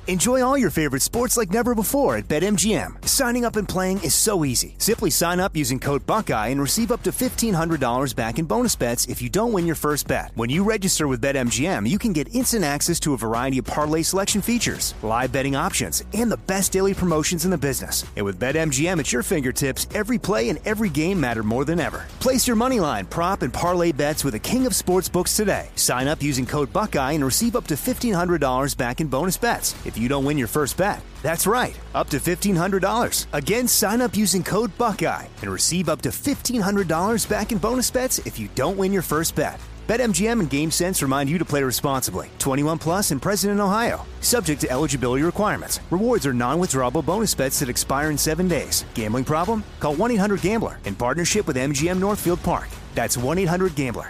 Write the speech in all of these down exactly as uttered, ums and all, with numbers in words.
Enjoy all your favorite sports like never before at BetMGM. Signing up and playing is so easy. Simply sign up using code Buckeye and receive up to fifteen hundred dollars back in bonus bets if you don't win your first bet. When you register with BetMGM, you can get instant access to a variety of parlay selection features, live betting options, and the best daily promotions in the business. And with BetMGM at your fingertips, every play and every game matter more than ever. Place your moneyline, prop, and parlay bets with the king of sportsbooks today. Sign up using code Buckeye and receive up to fifteen hundred dollars back in bonus bets if you don't win your first bet. That's right, up to fifteen hundred dollars. Again, sign up using code Buckeye and receive up to fifteen hundred dollars back in bonus bets if you don't win your first bet. BetMGM and GameSense remind you to play responsibly. twenty-one plus and present in Ohio. Subject to eligibility requirements. Rewards are non-withdrawable bonus bets that expire in seven days. Gambling problem? Call one eight hundred gambler in partnership with M G M Northfield Park. That's one eight hundred gambler.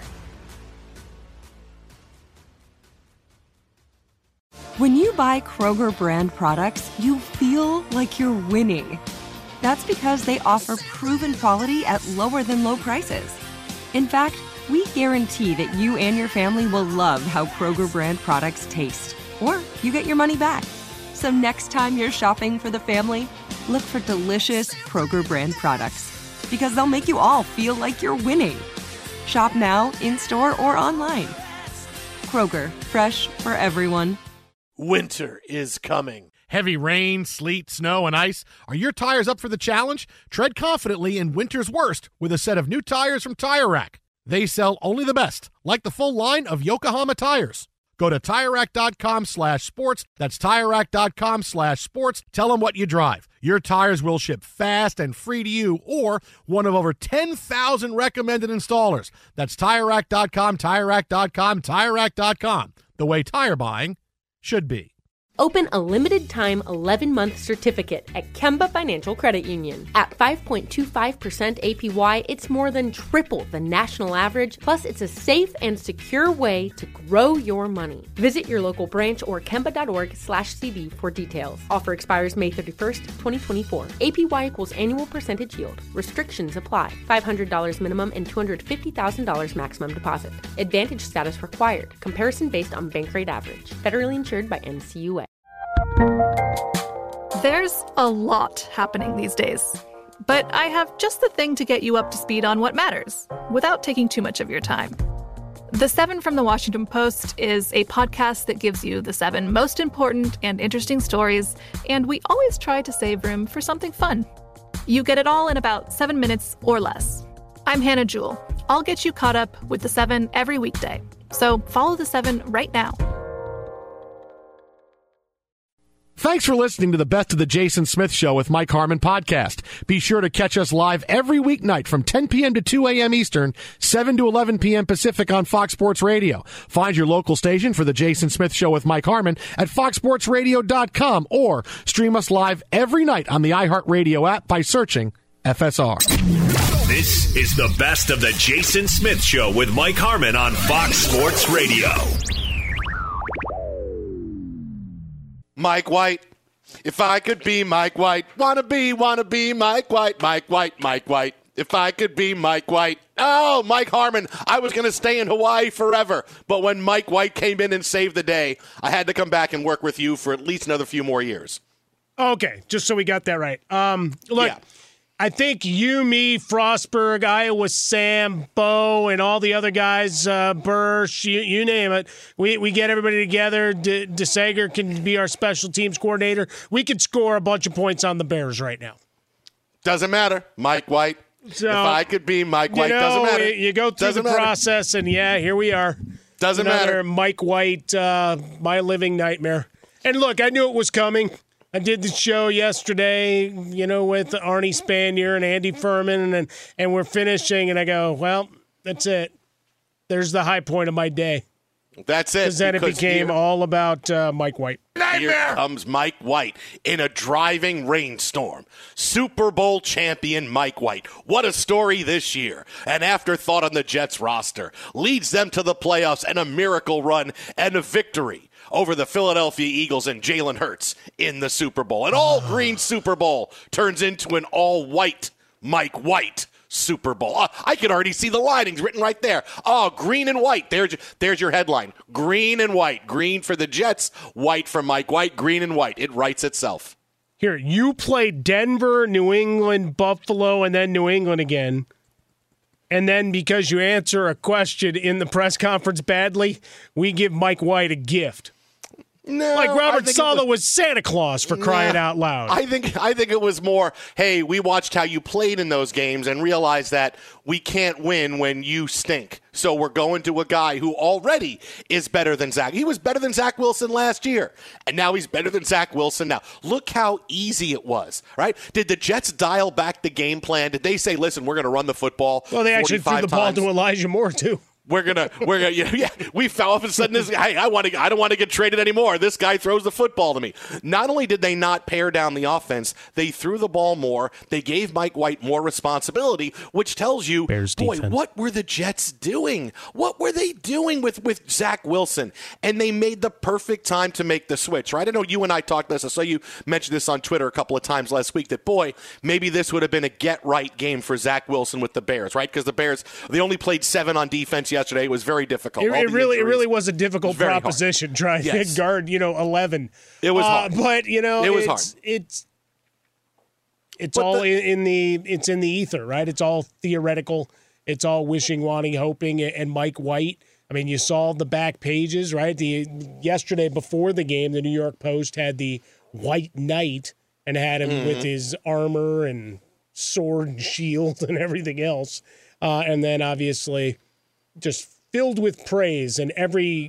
When you buy Kroger brand products, you feel like you're winning. That's because they offer proven quality at lower than low prices. In fact, we guarantee that you and your family will love how Kroger brand products taste, or you get your money back. So next time you're shopping for the family, look for delicious Kroger brand products, because they'll make you all feel like you're winning. Shop now, in-store, or online. Kroger, fresh for everyone. Winter is coming. Heavy rain, sleet, snow, and ice. Are your tires up for the challenge? Tread confidently in winter's worst with a set of new tires from Tire Rack. They sell only the best, like the full line of Yokohama tires. Go to TireRack.com slash sports. That's TireRack.com slash sports. Tell them what you drive. Your tires will ship fast and free to you or one of over ten thousand recommended installers. That's TireRack dot com, TireRack dot com, TireRack dot com. The way tire buying should be. Open a limited-time eleven-month certificate at Kemba Financial Credit Union. At five point two five percent A P Y, it's more than triple the national average, plus it's a safe and secure way to grow your money. Visit your local branch or kemba.org slash CD for details. Offer expires May thirty-first, twenty twenty-four. A P Y equals annual percentage yield. Restrictions apply. five hundred dollars minimum and two hundred fifty thousand dollars maximum deposit. Advantage status required. Comparison based on bank rate average. Federally insured by N C U A. There's a lot happening these days, but I have just the thing to get you up to speed on what matters, without taking too much of your time. The Seven from the Washington Post is a podcast that gives you the seven most important and interesting stories, and we always try to save room for something fun. You get it all in about seven minutes or less. I'm Hannah Jewell. I'll get you caught up with the Seven every weekday, so follow the Seven right now. Thanks for listening to the Best of the Jason Smith Show with Mike Harmon podcast. Be sure to catch us live every weeknight from ten p.m. to two a.m. Eastern, seven to eleven p.m. Pacific on Fox Sports Radio. Find your local station for the Jason Smith Show with Mike Harmon at fox sports radio dot com or stream us live every night on the iHeartRadio app by searching F S R. This is the Best of the Jason Smith Show with Mike Harmon on Fox Sports Radio. Mike White. If I could be Mike White, wanna be, wanna be Mike White, Mike White, Mike White. If I could be Mike White. Oh, Mike Harmon, I was going to stay in Hawaii forever. But when Mike White came in and saved the day, I had to come back and work with you for at least another few more years. Okay, just so we got that right. Um, look, yeah. I think you, me, Frostberg, Iowa Sam, Bo, and all the other guys, uh, Bursch, you, you name it, we we get everybody together. De, DeSager can be our special teams coordinator. We could score a bunch of points on the Bears right now. Doesn't matter. Mike White. So, if I could be Mike White, you know, doesn't matter. You go through doesn't the matter. process, and yeah, here we are. Doesn't Another matter. Mike White, uh, my living nightmare. And look, I knew it was coming. I did the show yesterday, you know, with Arnie Spanier and Andy Furman, and and we're finishing, and I go, well, that's it. There's the high point of my day. That's it. Because then it became here, all about uh, Mike White. Here comes Mike White in a driving rainstorm. Super Bowl champion Mike White. What a story this year. An afterthought on the Jets roster. Leads them to the playoffs and a miracle run and a victory over the Philadelphia Eagles and Jalen Hurts in the Super Bowl. An all-green Super Bowl turns into an all-white Mike White Super Bowl. Oh, I could already see the linings written right there. Oh, green and white. There's, there's your headline. Green and white. Green for the Jets, white for Mike White, green and white. It writes itself. Here, you play Denver, New England, Buffalo, and then New England again. And then because you answer a question in the press conference badly, we give Mike White a gift. No, like Robert Saleh was, was Santa Claus for crying nah, out loud. I think I think it was more, hey, we watched how you played in those games and realized that we can't win when you stink. So we're going to a guy who already is better than Zach. He was better than Zach Wilson last year, and now he's better than Zach Wilson now. Look how easy it was, right? Did the Jets dial back the game plan? Did they say, listen, we're going to run the football Well, they actually threw the ball times? to Elijah Moore, too. We're gonna, we're gonna, yeah. We fell off and sudden this guy. I want to, I don't want to get traded anymore. This guy throws the football to me. Not only did they not pare down the offense, they threw the ball more. They gave Mike White more responsibility, which tells you, Bears boy, defense. what were the Jets doing? What were they doing with with Zach Wilson? And they made the perfect time to make the switch. Right? I know you and I talked this. I saw you mention this on Twitter a couple of times last week. That boy, maybe this would have been a get right game for Zach Wilson with the Bears, right? Because the Bears, they only played seven on defense yesterday. It was very difficult. It, it really, it really was a difficult Very proposition hard. trying Yes. to guard, you know, eleven. It was uh, hard. but you know, It was it's, hard. It's it's But all the- in, in the it's in the ether, right? It's all theoretical. It's all wishing, wanting, hoping. And Mike White, I mean, you saw the back pages, right? The yesterday before the game, the New York Post had the White Knight and had him Mm-hmm. with his armor and sword and shield and everything else, uh, and then obviously just filled with praise and every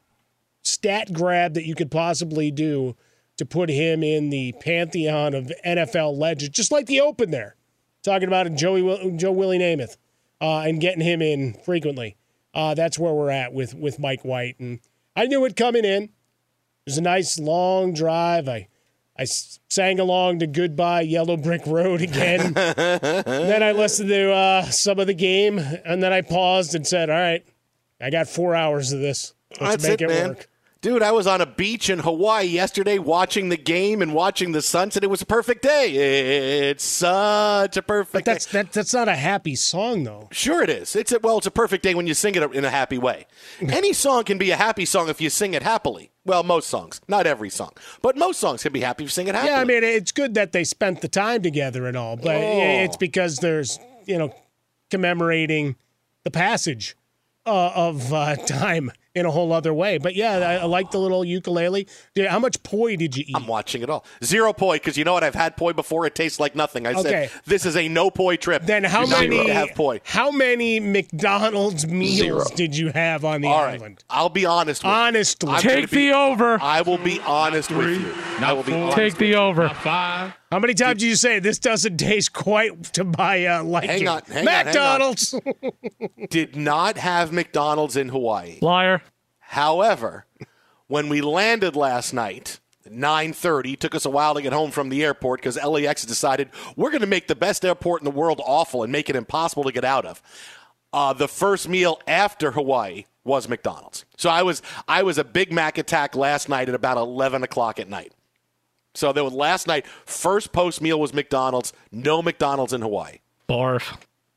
stat grab that you could possibly do to put him in the pantheon of N F L legends, just like the Open there. Talking about Joey, Joe Willie Namath uh, and getting him in frequently. Uh, that's where we're at with, with Mike White. And I knew it coming in. It was a nice long drive. I I sang along to Goodbye Yellow Brick Road again. Then I listened to uh, some of the game, and then I paused and said, all right, I got four hours of this. Let's That's make it, it, man. work. Dude, I was on a beach in Hawaii yesterday watching the game and watching the sunset. It was a perfect day. It's such a perfect But that's day. that, that's not a happy song, though. Sure it is. It's a, well, it's a perfect day when you sing it in a happy way. Any song can be a happy song if you sing it happily. Well, most songs. Not every song. But most songs can be happy if you sing it happily. Yeah, I mean, it's good that they spent the time together and all, but Oh. it's because there's, you know, commemorating the passage uh, of uh, time in a whole other way. But yeah, I, I like the little ukulele. Dude, how much poi did you eat? I'm watching it all. Zero poi, because you know what? I've had poi before. It tastes like nothing. I Okay. said, this is a no poi trip. Then how You're not many going to have poi. how many McDonald's meals Zero. did you have on the All right. island? I'll be honest with Honestly. you. I'm gonna Take be- the over. I will be honest with you. I will be honest Take with the you. over. Five. How many times did you say this doesn't taste quite to my uh, liking? Hang on, hang on, hang on. McDonald's. Did not have McDonald's in Hawaii. Liar. However, when we landed last night, at nine thirty, took us a while to get home from the airport because L A X decided we're going to make the best airport in the world awful and make it impossible to get out of. Uh, the first meal after Hawaii was McDonald's. So I was I was a Big Mac attack last night at about eleven o'clock at night. So there was last night, first post meal was McDonald's. No McDonald's in Hawaii. Barf.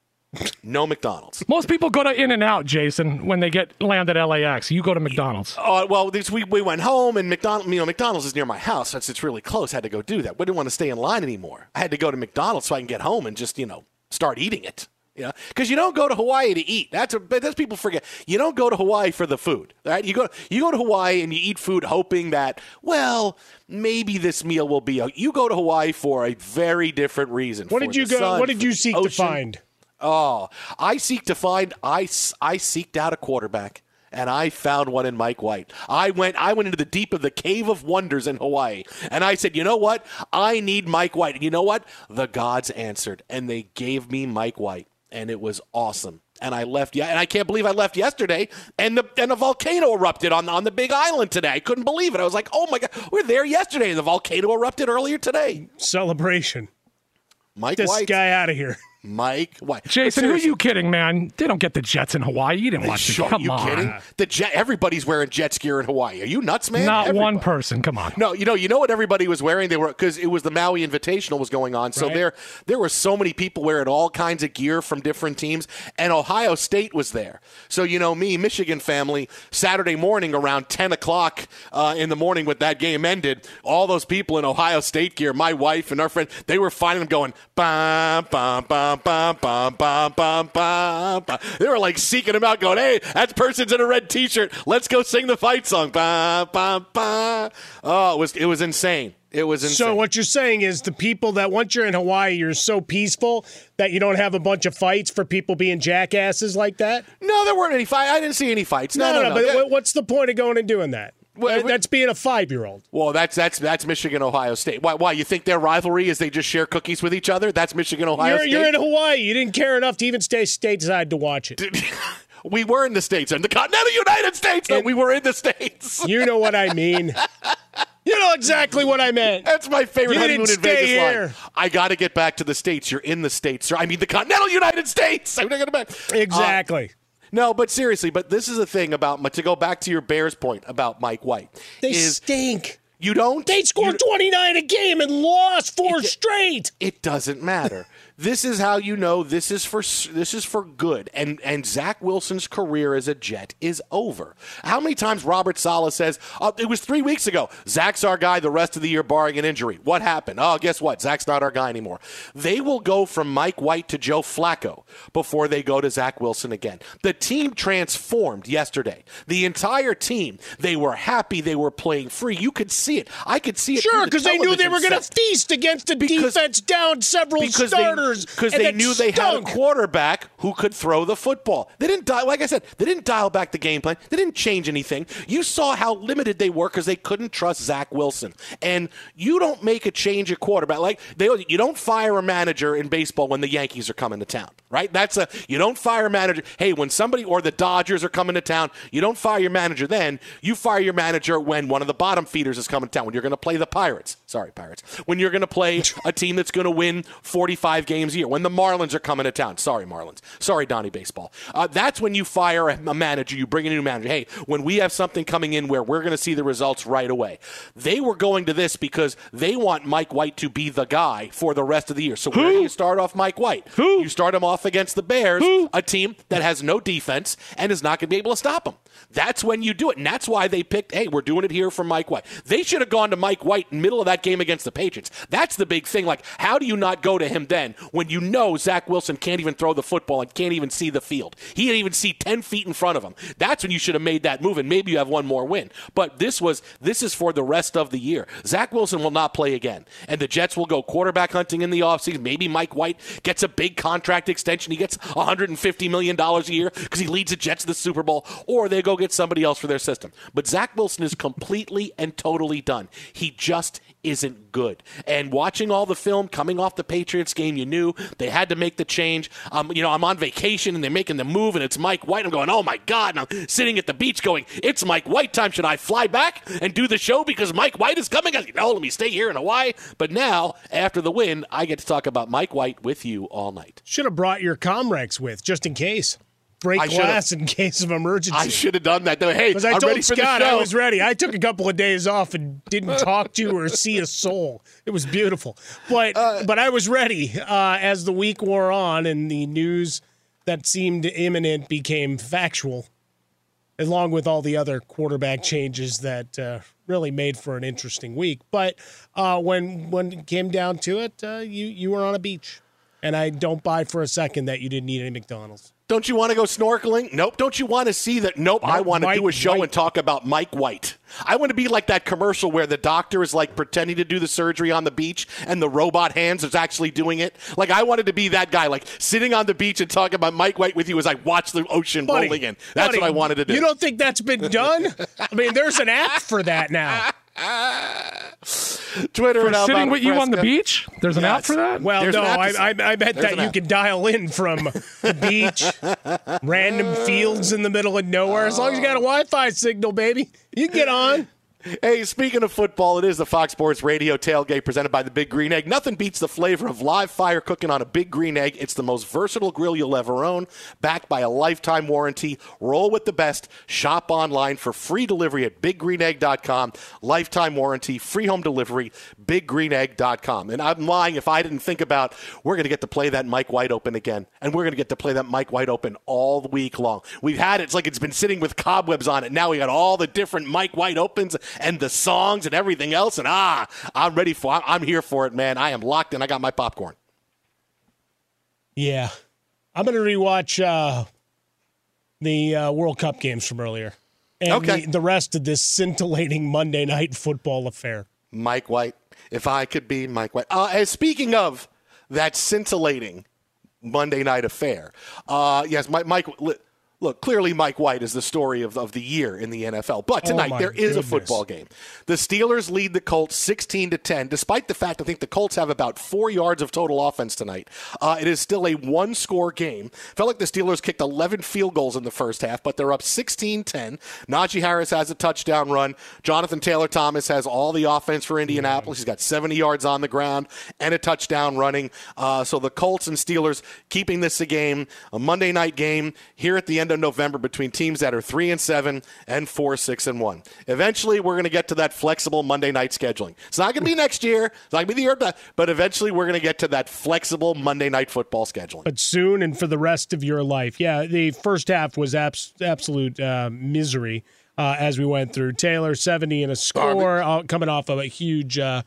No McDonald's. Most people go to In-N-Out, Jason, when they get land at L A X. You go to McDonald's. Uh, well, this, we we went home and McDonald's. You know, McDonald's is near my house. Since it's really close, I had to go do that. We didn't want to stay in line anymore. I had to go to McDonald's so I can get home and just you know start eating it. You know, because you don't go to Hawaii to eat. That's a, that's people forget. You don't go to Hawaii for the food, right? You go you go to Hawaii and you eat food hoping that well maybe this meal will be. A, you go to Hawaii for a very different reason. What For did you the go? sun, What did for you the seek to ocean. find? Oh, I seek to find. I I seeked out a quarterback. And I found one in Mike White. I went I went into the deep of the Cave of Wonders in Hawaii. And I said, you know what? I need Mike White. And you know what? The gods answered. And they gave me Mike White. And it was awesome. And I left, yeah, and I can't believe I left yesterday. And the and a volcano erupted on, on the Big Island today. I couldn't believe it. I was like, oh my God, we're there yesterday. And the volcano erupted earlier today. Celebration. Mike This White. guy out of here. Mike White. Jason, who are you kidding, man? They don't get the Jets in Hawaii. You didn't watch Sure, it. Come you on. kidding? The Jet, everybody's wearing Jets gear in Hawaii. Are you nuts, man? Not Everybody. one person. Come on. No, you know, you know what everybody was wearing? They were because it was the Maui Invitational was going on. So Right. there, there were so many people wearing all kinds of gear from different teams, and Ohio State was there. So you know, me, Michigan family, Saturday morning around ten o'clock uh, in the morning when that game ended, all those people in Ohio State gear, my wife and our friend, they were finding them going, bam, bam, bam, bam, bam, bam, bam, bam, bam. They were like seeking them out, going, hey, that person's in a red T-shirt. Let's go sing the fight song. Bam, bam, bam. Oh, it was it was insane. It was insane. So what you're saying is the people that once you're in Hawaii, you're so peaceful that you don't have a bunch of fights for people being jackasses like that? No, there weren't any fights. I didn't see any fights. No, no, no. But no. what's the point of going and doing that? Well, That's being a five-year-old. Well, that's that's that's Michigan, Ohio State. Why? Why you think their rivalry is they just share cookies with each other? That's Michigan, Ohio You're, State. you're in Hawaii. You didn't care enough to even stay stateside to watch it. We were in the States, in the continental United States. No, we were in the States. You know what I mean. You know exactly what I meant. That's my favorite You honeymoon didn't in Vegas stay line. here. I got to get back to the States. You're in the States, sir. I mean, the continental United States. I'm not going to back. Exactly. Uh, no, but seriously, but this is the thing about, to go back to your Bears point about Mike White. They is stink. You don't? They scored you, twenty-nine a game and lost four it, straight. It doesn't matter. This is how you know this is for this is for good. And and Zach Wilson's career as a Jet is over. How many times Robert Saleh says, oh, it was three weeks ago, Zach's our guy the rest of the year barring an injury. What happened? Oh, guess what? Zach's not our guy anymore. They will go from Mike White to Joe Flacco before they go to Zach Wilson again. The team transformed yesterday. The entire team, they were happy. They were playing free. You could see it. I could see it. Sure, because they knew they were going to feast against a Because- defense down several because starters. Because and they that knew they had a stunk. quarterback who could throw the football. They didn't dial, like I said, they didn't dial back the game plan. They didn't change anything. You saw how limited they were because they couldn't trust Zach Wilson. And you don't make a change at quarterback. Like they, you don't fire a manager in baseball when the Yankees are coming to town, right? That's a you don't fire a manager. Hey, when somebody or the Dodgers are coming to town, you don't fire your manager then. You fire your manager when one of the bottom feeders is coming to town. When you're going to play the Pirates, sorry Pirates. When you're going to play a team that's going to win forty-five games a year. When the Marlins are coming to town. Sorry, Marlins. Sorry, Donnie Baseball. Uh, that's when you fire a, a manager. You bring in a new manager. Hey, when we have something coming in where we're going to see the results right away. They were going to this because they want Mike White to be the guy for the rest of the year. So where do you start off Mike White? Who? You start him off against the Bears, Who? a team that has no defense and is not going to be able to stop him. That's when you do it. And that's why they picked, hey, we're doing it here for Mike White. They should have gone to Mike White in the middle of that game against the Patriots. That's the big thing. Like, how do you not go to him then when you know Zach Wilson can't even throw the football and can't even see the field? He didn't even see ten feet in front of him. That's when you should have made that move, and maybe you have one more win. But this was this is for the rest of the year. Zach Wilson will not play again, and the Jets will go quarterback hunting in the offseason. Maybe Mike White gets a big contract extension. He gets one hundred fifty million dollars a year because he leads the Jets to the Super Bowl, or they go get somebody else for their system. But Zach Wilson is completely and totally done. He just isn't good. And watching all the film coming off the Patriots game, you knew they had to make the change. Um, you know, I'm on vacation and they're making the move and it's Mike White. I'm going, oh my God. And I'm sitting at the beach going, it's Mike White time. Should I fly back and do the show because Mike White is coming? I go, no, let me stay here in Hawaii. But now, after the win, I get to talk about Mike White with you all night. Should have brought your Comrex with, just in case. Break I glass in case of emergency. I should have done that. Though. Hey, Because I I'm told ready for Scott the show. I was ready. I took a couple of days off and didn't talk to or see a soul. It was beautiful. But uh, but I was ready uh, as the week wore on and the news that seemed imminent became factual, along with all the other quarterback changes that uh, really made for an interesting week. But uh, when when it came down to it, uh, you, you were on a beach. And I don't buy for a second that you didn't eat any McDonald's. Don't you want to go snorkeling? Nope. Don't you want to see that? Nope. I want to Mike do a show White. and talk about Mike White. I want to be like that commercial where the doctor is like pretending to do the surgery on the beach and the robot hands is actually doing it. Like I wanted to be that guy, like sitting on the beach and talking about Mike White with you as I watch the ocean Buddy, rolling in. That's buddy, what I wanted to do. You don't think that's been done? I mean, there's an app for that now. Twitter For and sitting with you on the Fresca. beach? There's an Yes. app for that? Well, There's no, an app I, to- I, I bet There's that an you app. can dial in from the beach, random fields in the middle of nowhere. As long as you got a Wi-Fi signal, baby, you can get on. Hey, speaking of football, it is the Fox Sports Radio tailgate presented by the Big Green Egg. Nothing beats the flavor of live fire cooking on a Big Green Egg. It's the most versatile grill you'll ever own, backed by a lifetime warranty. Roll with the best. Shop online for free delivery at big green egg dot com. Lifetime warranty, free home delivery, big green egg dot com. And I'm lying if I didn't think about we're going to get to play that Mike White Open again, and we're going to get to play that Mike White Open all week long. We've had it. It's like it's been sitting with cobwebs on it. Now we got all the different Mike White Opens and the songs and everything else, and ah, I'm ready for I'm here for it, man. I am locked in. I got my popcorn. Yeah. I'm going to rewatch uh, the uh, World Cup games from earlier. And okay. the, the rest of this scintillating Monday night football affair. Mike White. If I could be Mike White. Uh, and speaking of that scintillating Monday night affair, uh, yes, Mike, Mike Look, clearly Mike White is the story of, of the year in the N F L. But tonight, oh there is goodness. a football game. The Steelers lead the Colts sixteen to ten, despite the fact I think the Colts have about four yards of total offense tonight. Uh, it is still a one-score game. Felt like the Steelers kicked eleven field goals in the first half, but they're up sixteen ten. Najee Harris has a touchdown run. Jonathan Taylor-Thomas has all the offense for Indianapolis. He's got seventy yards on the ground and a touchdown running. Uh, so the Colts and Steelers keeping this a game, a Monday night game here at the end of November between teams that are three and seven and four, six and one. Eventually, we're going to get to that flexible Monday night scheduling. It's not going to be next year. It's not going to be the year, but, but eventually we're going to get to that flexible Monday night football scheduling. But soon and for the rest of your life. Yeah, the first half was abs- absolute uh, misery uh, as we went through. Taylor, seventy and a score, uh, coming off of a huge uh,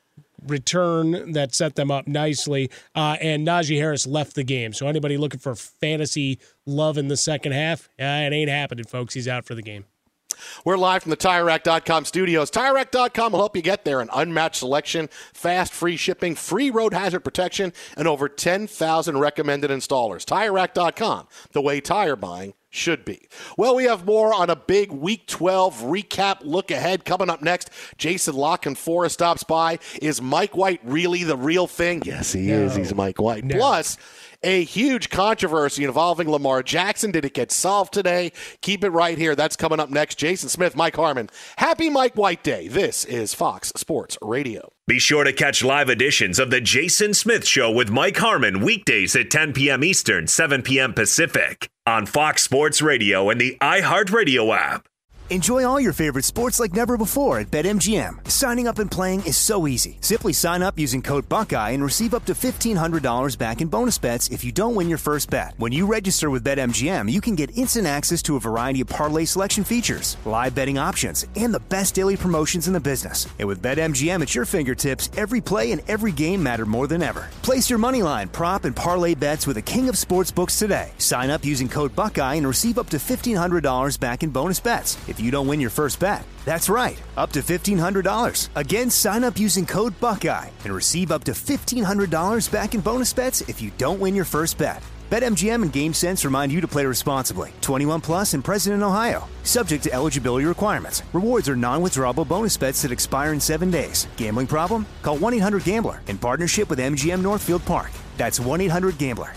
return that set them up nicely, uh, and Najee Harris left the game. So anybody looking for fantasy love in the second half, uh, it ain't happening, folks. He's out for the game. We're live from the Tire Rack dot com studios. Tire Rack dot com will help you get there. An unmatched selection, fast, free shipping, free road hazard protection, and over ten thousand recommended installers. Tire Rack dot com, the way tire buying should be. Well, we have more on a big Week twelve recap look ahead coming up next. Jason Lock and Forrest stops by. Is Mike White really the real thing? Yes, he no. is. He's Mike White. No. Plus, a huge controversy involving Lamar Jackson. Did it get solved today? Keep it right here. That's coming up next. Jason Smith, Mike Harmon. Happy Mike White Day. This is Fox Sports Radio. Be sure to catch live editions of The Jason Smith Show with Mike Harmon weekdays at ten p.m. Eastern, seven p.m. Pacific on Fox Sports Radio and the iHeartRadio app. Enjoy all your favorite sports like never before at BetMGM. Signing up and playing is so easy. Simply sign up using code Buckeye and receive up to fifteen hundred dollars back in bonus bets if you don't win your first bet. When you register with BetMGM, you can get instant access to a variety of parlay selection features, live betting options, and the best daily promotions in the business. And with BetMGM at your fingertips, every play and every game matter more than ever. Place your moneyline, prop, and parlay bets with the king of sportsbooks today. Sign up using code Buckeye and receive up to fifteen hundred dollars back in bonus bets if you don't win your first bet. That's right, up to fifteen hundred dollars. Again, sign up using code Buckeye and receive up to fifteen hundred dollars back in bonus bets if you don't win your first bet. BetMGM and GameSense remind you to play responsibly. twenty-one plus and present in Ohio. Subject to eligibility requirements. Rewards are non-withdrawable bonus bets that expire in seven days. Gambling problem? Call one eight hundred gambler in partnership with M G M Northfield Park. That's one eight hundred gambler.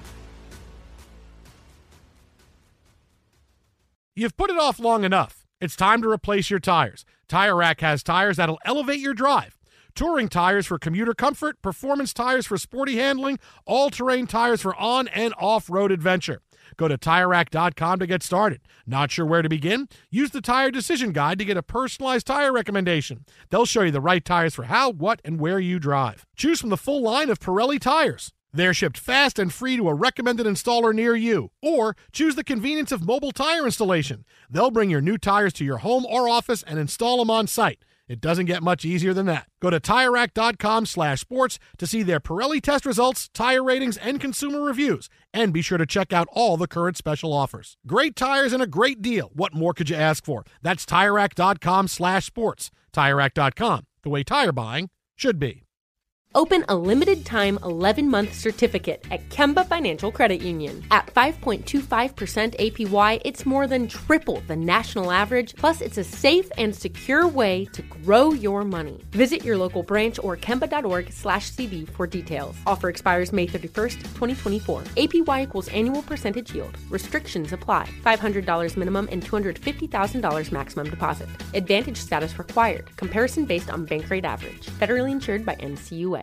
You've put it off long enough. It's time to replace your tires. Tire Rack has tires that'll elevate your drive. Touring tires for commuter comfort, performance tires for sporty handling, all-terrain tires for on- and off-road adventure. Go to Tire Rack dot com to get started. Not sure where to begin? Use the Tire Decision Guide to get a personalized tire recommendation. They'll show you the right tires for how, what, and where you drive. Choose from the full line of Pirelli tires. They're shipped fast and free to a recommended installer near you. Or choose the convenience of mobile tire installation. They'll bring your new tires to your home or office and install them on site. It doesn't get much easier than that. Go to Tire Rack dot com slash sports to see their Pirelli test results, tire ratings, and consumer reviews. And be sure to check out all the current special offers. Great tires and a great deal. What more could you ask for? That's Tire Rack dot com slash sports. Tire Rack dot com, the way tire buying should be. Open a limited-time eleven-month certificate at Kemba Financial Credit Union. At five point two five percent A P Y, it's more than triple the national average, plus it's a safe and secure way to grow your money. Visit your local branch or kemba.org slash CD for details. Offer expires May thirty-first, twenty twenty-four. A P Y equals annual percentage yield. Restrictions apply. five hundred dollars minimum and two hundred fifty thousand dollars maximum deposit. Advantage status required. Comparison based on bank rate average. Federally insured by N C U A.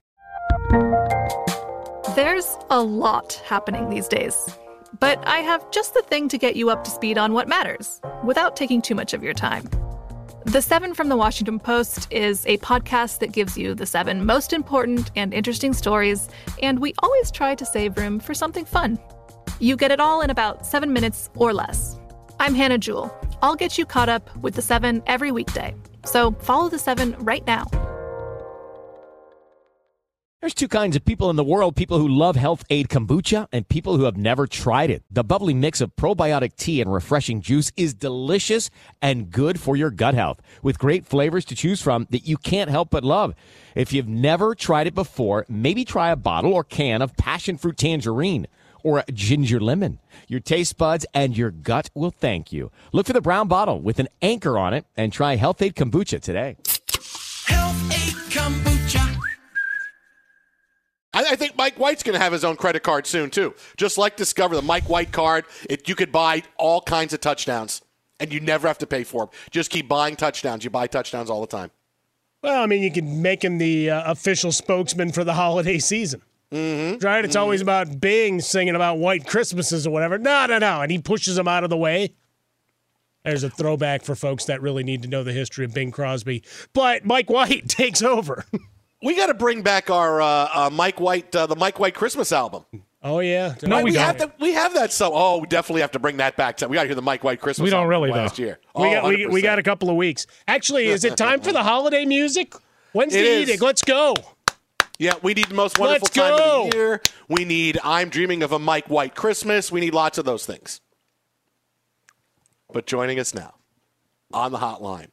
There's a lot happening these days, but I have just the thing to get you up to speed on what matters without taking too much of your time. The Seven from the Washington Post is a podcast that gives you the seven most important and interesting stories, and we always try to save room for something fun. You get it all in about seven minutes or less. I'm Hannah Jewell. I'll get you caught up with the seven every weekday. So follow the seven right now. There's two kinds of people in the world, people who love Health Aid Kombucha and people who have never tried it. The bubbly mix of probiotic tea and refreshing juice is delicious and good for your gut health, with great flavors to choose from that you can't help but love. If you've never tried it before, maybe try a bottle or can of passion fruit tangerine or a ginger lemon. Your taste buds and your gut will thank you. Look for the brown bottle with an anchor on it and try Health Aid Kombucha today. Health Aid Kombucha. I think Mike White's going to have his own credit card soon, too. Just like Discover, the Mike White card, it, you could buy all kinds of touchdowns, and you never have to pay for them. Just keep buying touchdowns. You buy touchdowns all the time. Well, I mean, you can make him the uh, official spokesman for the holiday season. Mm-hmm. Right? It's mm-hmm. always about Bing singing about white Christmases or whatever. No, no, no. And he pushes them out of the way. There's a throwback for folks that really need to know the history of Bing Crosby. But Mike White takes over. We got to bring back our uh, uh, Mike White, uh, the Mike White Christmas album. Oh yeah, no, right, we, we don't. Have the, we have that. So, oh, we definitely have to bring that back. We got to hear the Mike White Christmas. We don't album really last though. year. We oh, got we, we got a couple of weeks. Actually, is it time for the holiday music? When's it the is. edict? Let's go. Yeah, we need the most wonderful Let's time go. of the year. We need I'm Dreaming of a Mike White Christmas. We need lots of those things. But joining us now on the hotline,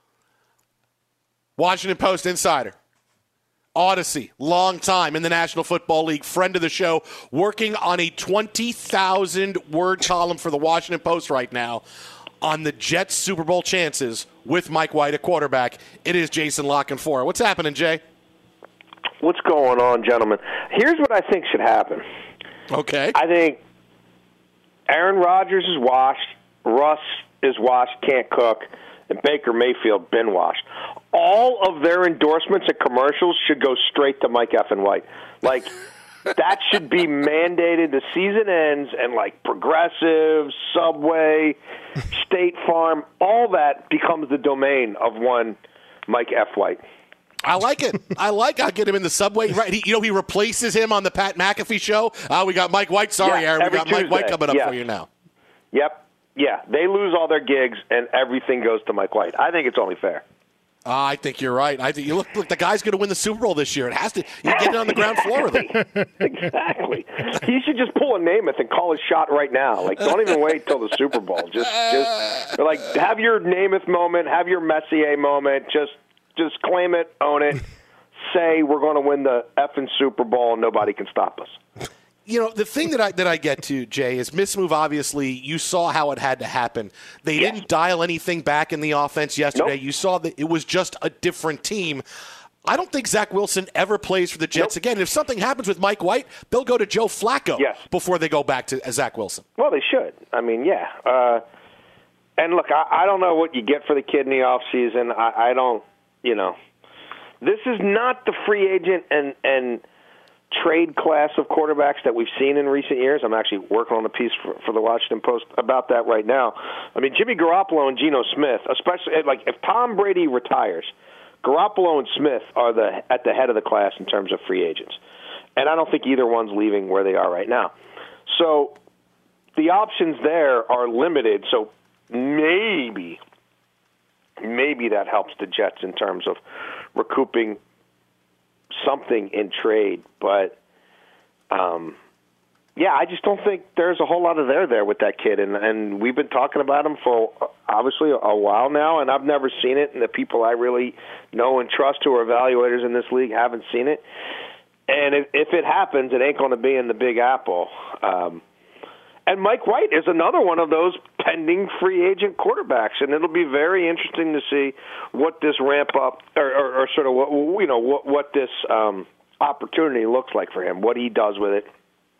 Washington Post insider, Odyssey, long time in the National Football League, friend of the show, working on a twenty thousand word column for the Washington Post right now on the Jets' Super Bowl chances with Mike White at quarterback. It is Jason La Canfora. What's happening, Jay? What's going on, gentlemen? Here's what I think should happen. Okay. I think Aaron Rodgers is washed, Russ is washed, can't cook, and Baker Mayfield been washed. All of their endorsements and commercials should go straight to Mike Effin White. Like, that should be mandated. The season ends, and, like, Progressive, Subway, State Farm, all that becomes the domain of one Mike F. White. I like it. I like I'll get him in the Subway. Right. He, you know, he replaces him on the Pat McAfee show. Uh, we got Mike White. Sorry, yeah, Aaron. We got Tuesday. Mike White coming up yeah. for you now. Yep. Yeah. They lose all their gigs, and everything goes to Mike White. I think it's only fair. Uh, I think you're right. I think you look. Look, the guy's going to win the Super Bowl this year. It has to. You get it on the ground floor with him. Exactly. He should just pull a Namath and call his shot right now. Like, don't even wait till the Super Bowl. Just, just like have your Namath moment, have your Messier moment. Just, just claim it, own it. Say we're going to win the effing Super Bowl and nobody can stop us. You know, the thing that I that I get to, Jay, is Mismove, obviously, you saw how it had to happen. They yes. didn't dial anything back in the offense yesterday. Nope. You saw that it was just a different team. I don't think Zach Wilson ever plays for the Jets nope. again. If something happens with Mike White, they'll go to Joe Flacco yes. before they go back to Zach Wilson. Well, they should. I mean, yeah. Uh, and, look, I, I don't know what you get for the kid in the offseason. I, I don't, you know. This is not the free agent and, and trade class of quarterbacks that we've seen in recent years. I'm actually working on a piece for, for the Washington Post about that right now. I mean, Jimmy Garoppolo and Geno Smith, especially like if Tom Brady retires, Garoppolo and Smith are the at the head of the class in terms of free agents. And I don't think either one's leaving where they are right now. So the options there are limited. So maybe, maybe that helps the Jets in terms of recouping something in trade, but um, yeah, I just don't think there's a whole lot of there there with that kid, and and we've been talking about him for obviously a while now, and I've never seen it, and the people I really know and trust who are evaluators in this league haven't seen it. And if, if it happens, it ain't going to be in the Big Apple. Um, and Mike White is another one of those pending free agent quarterbacks, and it'll be very interesting to see what this ramp up, or, or, or sort of what you know what what this um, opportunity looks like for him, what he does with it.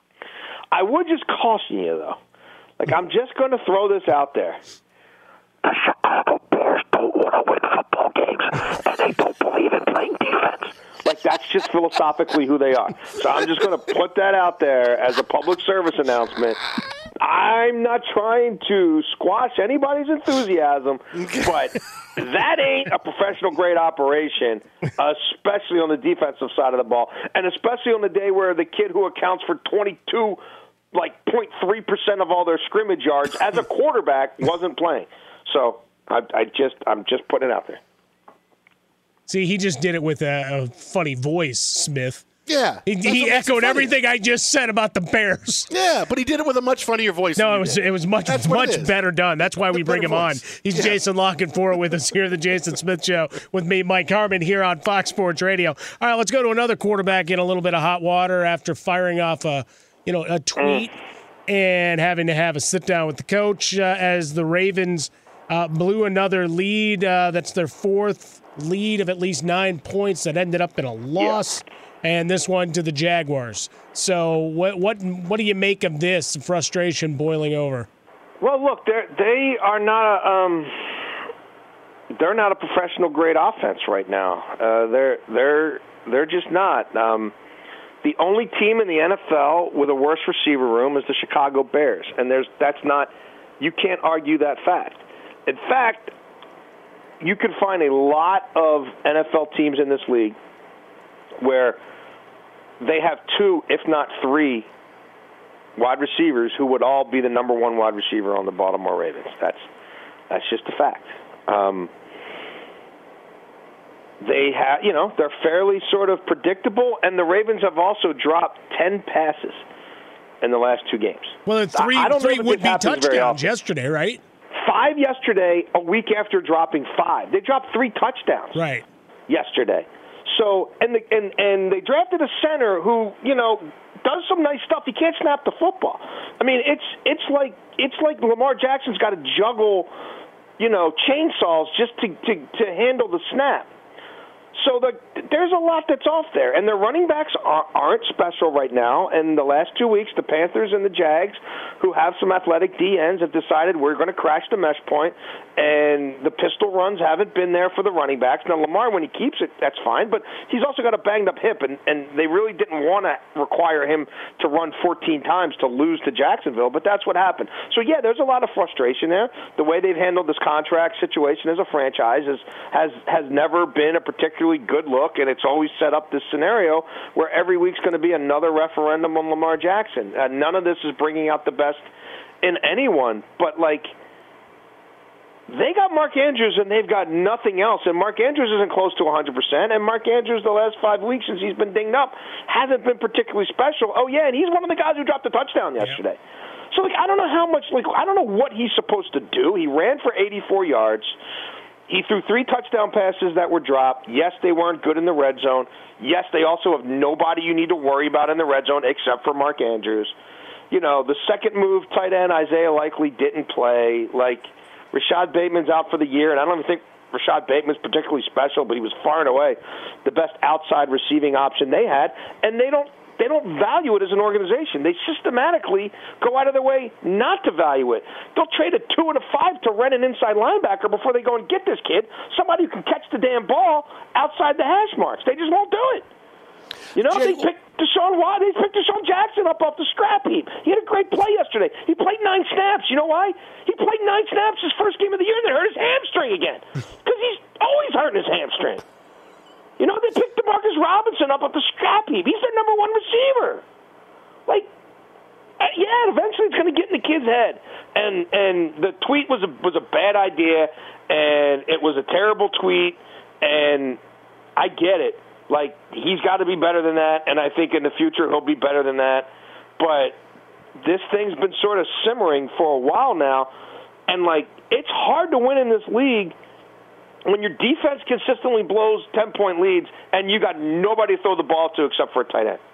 I would just caution you, though. Like, I'm just going to throw this out there. The Chicago Bears don't want to win football games, and they don't believe in playing defense. Like, that's just philosophically who they are. So I'm just going to put that out there as a public service announcement. I'm not trying to squash anybody's enthusiasm, but that ain't a professional-grade operation, especially on the defensive side of the ball, and especially on the day where the kid who accounts for twenty-two, like zero point three percent of all their scrimmage yards as a quarterback wasn't playing. So I, I just, I'm just putting it out there. See, he just did it with a, a funny voice, Smith. Yeah. He, he echoed everything I just said about the Bears. Yeah, but he did it with a much funnier voice. No, it was did. it was much That's much better done. That's why we The bring him voice. on. He's Yeah. Jason Lockenfort with us here at the Jason Smith Show with me, Mike Harmon, here on Fox Sports Radio. All right, let's go to another quarterback in a little bit of hot water after firing off a you know a tweet and having to have a sit down with the coach uh, as the Ravens uh, blew another lead. Uh, that's their fourth lead of at least nine points that ended up in a loss. Yeah. And this one to the Jaguars. So what what what do you make of this frustration boiling over? Well, look, they they are not a um, they're not a professional grade offense right now. Uh, they're they're they're just not. Um, the only team in the N F L with a worse receiver room is the Chicago Bears, and there's that's not you can't argue that fact. In fact, you can find a lot of N F L teams in this league where they have two, if not three, wide receivers who would all be the number one wide receiver on the Baltimore Ravens. That's that's just a fact. Um, they have, you know, they're fairly sort of predictable, and the Ravens have also dropped ten passes in the last two games. Well, three I, I don't three know would be touchdowns often. yesterday, right? Five yesterday, a week after dropping five. They dropped three touchdowns. Right. Yesterday. So and the, and and they drafted a center who you know does some nice stuff. He can't snap the football. I mean, it's it's like it's like Lamar Jackson's got to juggle, you know, chainsaws just to to, to handle the snap. So the, there's a lot that's off there, and their running backs are, aren't special right now. And the last two weeks, the Panthers and the Jags, who have some athletic D Ns, have decided we're going to crash the mesh point, and the pistol runs haven't been there for the running backs. Now, Lamar, when he keeps it, that's fine, but he's also got a banged-up hip, and, and they really didn't want to require him to run fourteen times to lose to Jacksonville, but that's what happened. So, yeah, there's a lot of frustration there. The way they've handled this contract situation as a franchise is, has, has never been a particularly good look, and it's always set up this scenario where every week's going to be another referendum on Lamar Jackson. Uh, none of this is bringing out the best in anyone, but, like, they got Mark Andrews and they've got nothing else, and Mark Andrews isn't close to one hundred percent, and Mark Andrews the last five weeks since he's been dinged up hasn't been particularly special. Oh, yeah, and he's one of the guys who dropped a touchdown yesterday. Yep. So, like, I don't know how much, like, I don't know what he's supposed to do. He ran for eighty-four yards. He threw three touchdown passes that were dropped. Yes, they weren't good in the red zone. Yes, they also have nobody you need to worry about in the red zone except for Mark Andrews. You know, the second move tight end, Isaiah Likely, didn't play. Like, Rashad Bateman's out for the year, and I don't even think Rashad Bateman's particularly special, but he was far and away the best outside receiving option they had, and they don't They don't value it as an organization. They systematically go out of their way not to value it. They'll trade a two and a five to rent an inside linebacker before they go and get this kid, somebody who can catch the damn ball outside the hash marks. They just won't do it. You know, Jay, they picked Deshaun Watson. They picked Deshaun Jackson up off the scrap heap. He had a great play yesterday. He played nine snaps. You know why? He played nine snaps his first game of the year, and they hurt his hamstring again because he's always hurting his hamstring. You know, they picked DeMarcus Robinson up at the scrap heap. He's their number one receiver. Like, uh, yeah, eventually it's going to get in the kid's head. And and the tweet was a, was a bad idea, and it was a terrible tweet, and I get it. Like, he's got to be better than that, and I think in the future he'll be better than that. But this thing's been sort of simmering for a while now, and, like, it's hard to win in this league when your defense consistently blows ten-point leads and you got nobody to throw the ball to except for a tight end.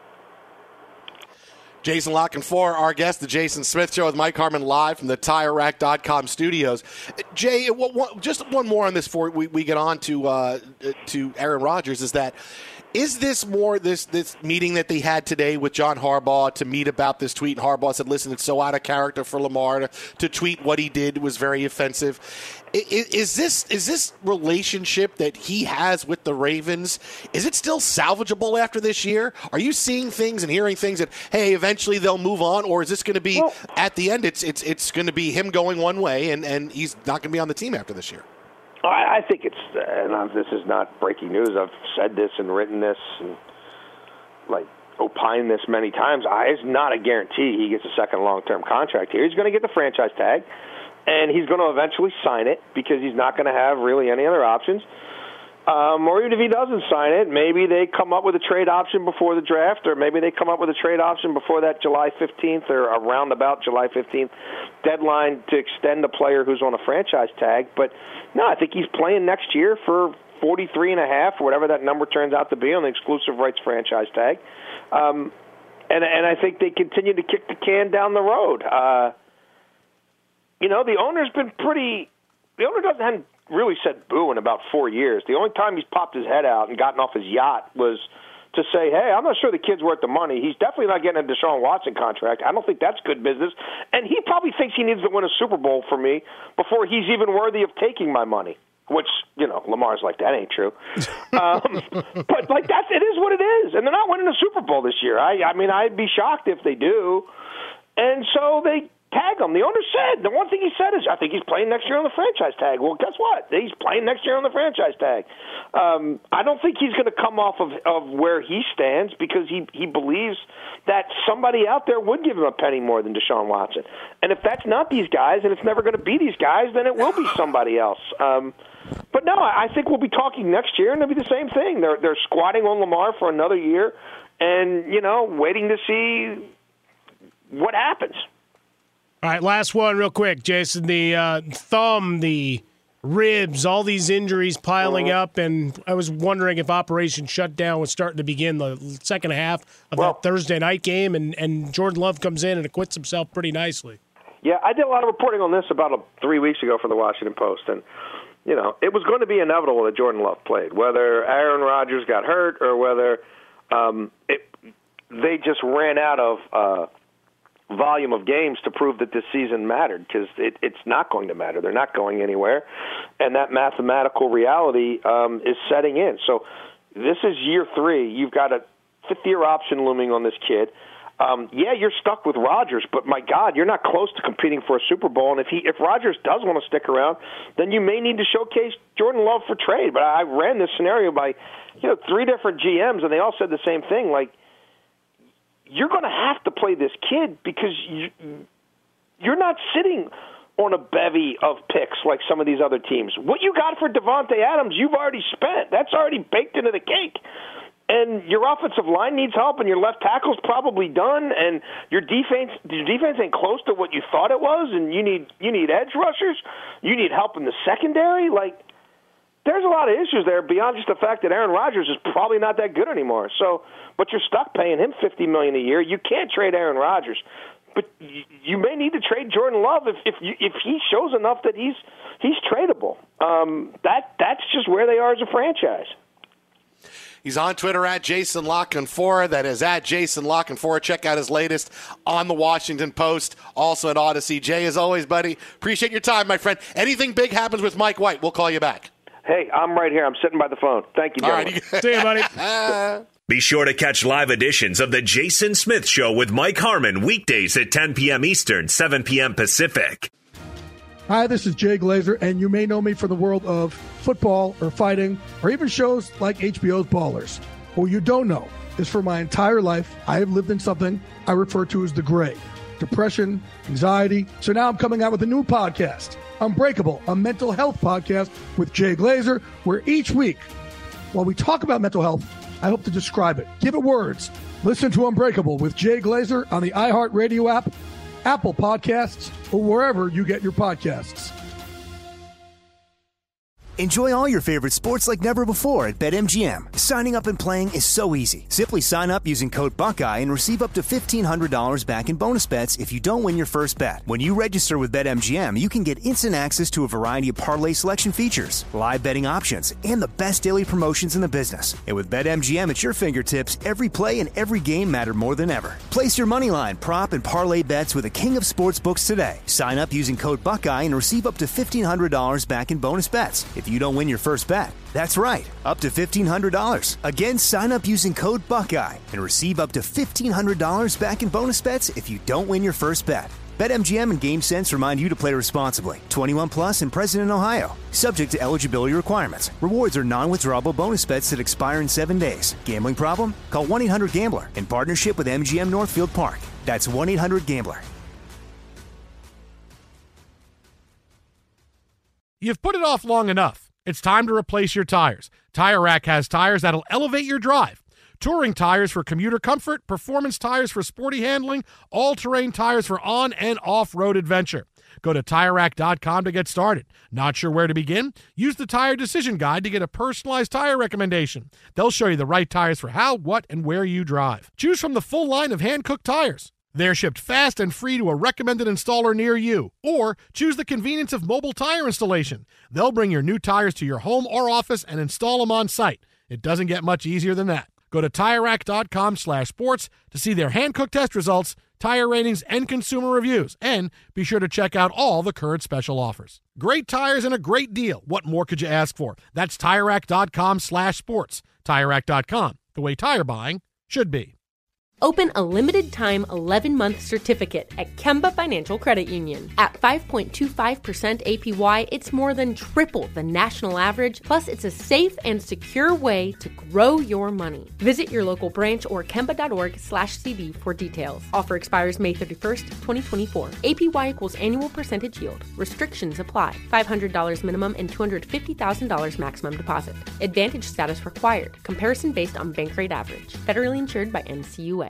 Jason La Canfora, our guest, the Jason Smith Show with Mike Harmon live from the Tire Rack dot com studios. Jay, just one more on this before we, we get on to uh, to Aaron Rodgers is that is this more this this meeting that they had today with John Harbaugh to meet about this tweet? And Harbaugh said, listen, it's so out of character for Lamar to, to tweet what he did was very offensive. Is, is this is this relationship that he has with the Ravens, is it still salvageable after this year? Are you seeing things and hearing things that, hey, eventually they'll move on? Or is this going to be, well, at the end, it's it's it's going to be him going one way and, and he's not going to be on the team after this year? I think it's, and this is not breaking news. I've said this and written this and, like, opined this many times. It's not a guarantee he gets a second long-term contract here. He's going to get the franchise tag, and he's going to eventually sign it because he's not going to have really any other options. Um, or even if he doesn't sign it, maybe they come up with a trade option before the draft, or maybe they come up with a trade option before that July fifteenth or around about July fifteenth deadline to extend the player who's on a franchise tag. But, no, I think he's playing next year for forty-three and a half, or whatever that number turns out to be on the exclusive rights franchise tag. Um, and, and I think they continue to kick the can down the road. Uh, you know, the owner's been pretty – the owner doesn't have – really said boo in about four years. The only time he's popped his head out and gotten off his yacht was to say, hey, I'm not sure the kid's worth the money. He's definitely not getting a Deshaun Watson contract. I don't think that's good business. And he probably thinks he needs to win a Super Bowl for me before he's even worthy of taking my money, which, you know, Lamar's like, that ain't true. um, but, like, that's, it is what it is. And they're not winning a Super Bowl this year. I, I mean, I'd be shocked if they do. And so they tag him. The owner said, the one thing he said is, I think he's playing next year on the franchise tag. Well, guess what? He's playing next year on the franchise tag. Um, I don't think he's going to come off of, of where he stands because he, he believes that somebody out there would give him a penny more than Deshaun Watson. And if that's not these guys, and it's never going to be these guys, then it will be somebody else. Um, but no, I think we'll be talking next year, and it'll be the same thing. They're, they're squatting on Lamar for another year and, you know, waiting to see what happens. All right, last one real quick, Jason. The uh, thumb, the ribs, all these injuries piling uh-huh. up, and I was wondering if Operation Shutdown was starting to begin the second half of well, that Thursday night game, and, and Jordan Love comes in and acquits himself pretty nicely. Yeah, I did a lot of reporting on this about a, three weeks ago for the Washington Post, and, you know, it was going to be inevitable that Jordan Love played, whether Aaron Rodgers got hurt or whether um, it, they just ran out of uh, – volume of games to prove that this season mattered, because it, it's not going to matter. They're not going anywhere, and that mathematical reality um, is setting in. So this is year three. You've got a fifth-year option looming on this kid. Um, yeah, you're stuck with Rodgers, but my God, you're not close to competing for a Super Bowl. And if he, if Rodgers does want to stick around, then you may need to showcase Jordan Love for trade. But I ran this scenario by, you know, three different G Ms, and they all said the same thing, like, you're going to have to play this kid because you, you're not sitting on a bevy of picks like some of these other teams. What you got for Devontae Adams, you've already spent. That's already baked into the cake. And your offensive line needs help, and your left tackle's probably done, and your defense your defense ain't close to what you thought it was, and you need you need edge rushers. You need help in the secondary. Like, there's a lot of issues there beyond just the fact that Aaron Rodgers is probably not that good anymore. So, but you're stuck paying him fifty million dollars a year. You can't trade Aaron Rodgers, but you may need to trade Jordan Love if if, you, if he shows enough that he's he's tradable. Um, that that's just where they are as a franchise. He's on Twitter at Jason La Canfora. That is at Jason La Canfora. Check out his latest on the Washington Post, also at Odyssey. Jay, as always, buddy, appreciate your time, my friend. Anything big happens with Mike White, we'll call you back. Hey, I'm right here. I'm sitting by the phone. Thank you, gentlemen. All right. See you, buddy. Be sure to catch live editions of The Jason Smith Show with Mike Harmon weekdays at ten p.m. Eastern, seven p.m. Pacific. Hi, this is Jay Glazer, and you may know me from the world of football or fighting or even shows like H B O's Ballers. What you don't know is for my entire life, I have lived in something I refer to as the gray. Depression, anxiety. So now I'm coming out with a new podcast, Unbreakable, a mental health podcast with Jay Glazer, where each week, while we talk about mental health, I hope to describe it. Give it words. Listen to Unbreakable with Jay Glazer on the iHeartRadio app, Apple Podcasts, or wherever you get your podcasts. Enjoy all your favorite sports like never before at BetMGM. Signing up and playing is so easy. Simply sign up using code Buckeye and receive up to fifteen hundred dollars back in bonus bets if you don't win your first bet. When you register with BetMGM, you can get instant access to a variety of parlay selection features, live betting options, and the best daily promotions in the business. And with BetMGM at your fingertips, every play and every game matter more than ever. Place your moneyline, prop, and parlay bets with the king of sportsbooks today. Sign up using code Buckeye and receive up to fifteen hundred dollars back in bonus bets if you don't win your first bet. That's right, up to fifteen hundred dollars. Again, sign up using code Buckeye and receive up to fifteen hundred dollars back in bonus bets if you don't win your first bet. BetMGM and GameSense remind you to play responsibly. twenty-one plus and present in Ohio. Subject to eligibility requirements. Rewards are non-withdrawable bonus bets that expire in seven days. Gambling problem? Call one eight hundred gambler in partnership with M G M Northfield Park. That's one eight hundred gambler. You've put it off long enough. It's time to replace your tires. Tire Rack has tires that'll elevate your drive. Touring tires for commuter comfort, performance tires for sporty handling, all-terrain tires for on- and off-road adventure. Go to Tire Rack dot com to get started. Not sure where to begin? Use the Tire Decision Guide to get a personalized tire recommendation. They'll show you the right tires for how, what, and where you drive. Choose from the full line of hand-cooked tires. They're shipped fast and free to a recommended installer near you. Or choose the convenience of mobile tire installation. They'll bring your new tires to your home or office and install them on site. It doesn't get much easier than that. Go to Tire Rack dot com slash sports to see their hand-cooked test results, tire ratings, and consumer reviews. And be sure to check out all the current special offers. Great tires and a great deal. What more could you ask for? That's Tire Rack dot com slash sports. Tire Rack dot com, the way tire buying should be. Open a limited-time eleven-month certificate at Kemba Financial Credit Union. At five point two five percent A P Y, it's more than triple the national average, plus it's a safe and secure way to grow your money. Visit your local branch or kemba dot org slash C D for details. Offer expires May thirty-first, twenty twenty-four. A P Y equals annual percentage yield. Restrictions apply. five hundred dollars minimum and two hundred fifty thousand dollars maximum deposit. Advantage status required. Comparison based on bank rate average. Federally insured by N C U A.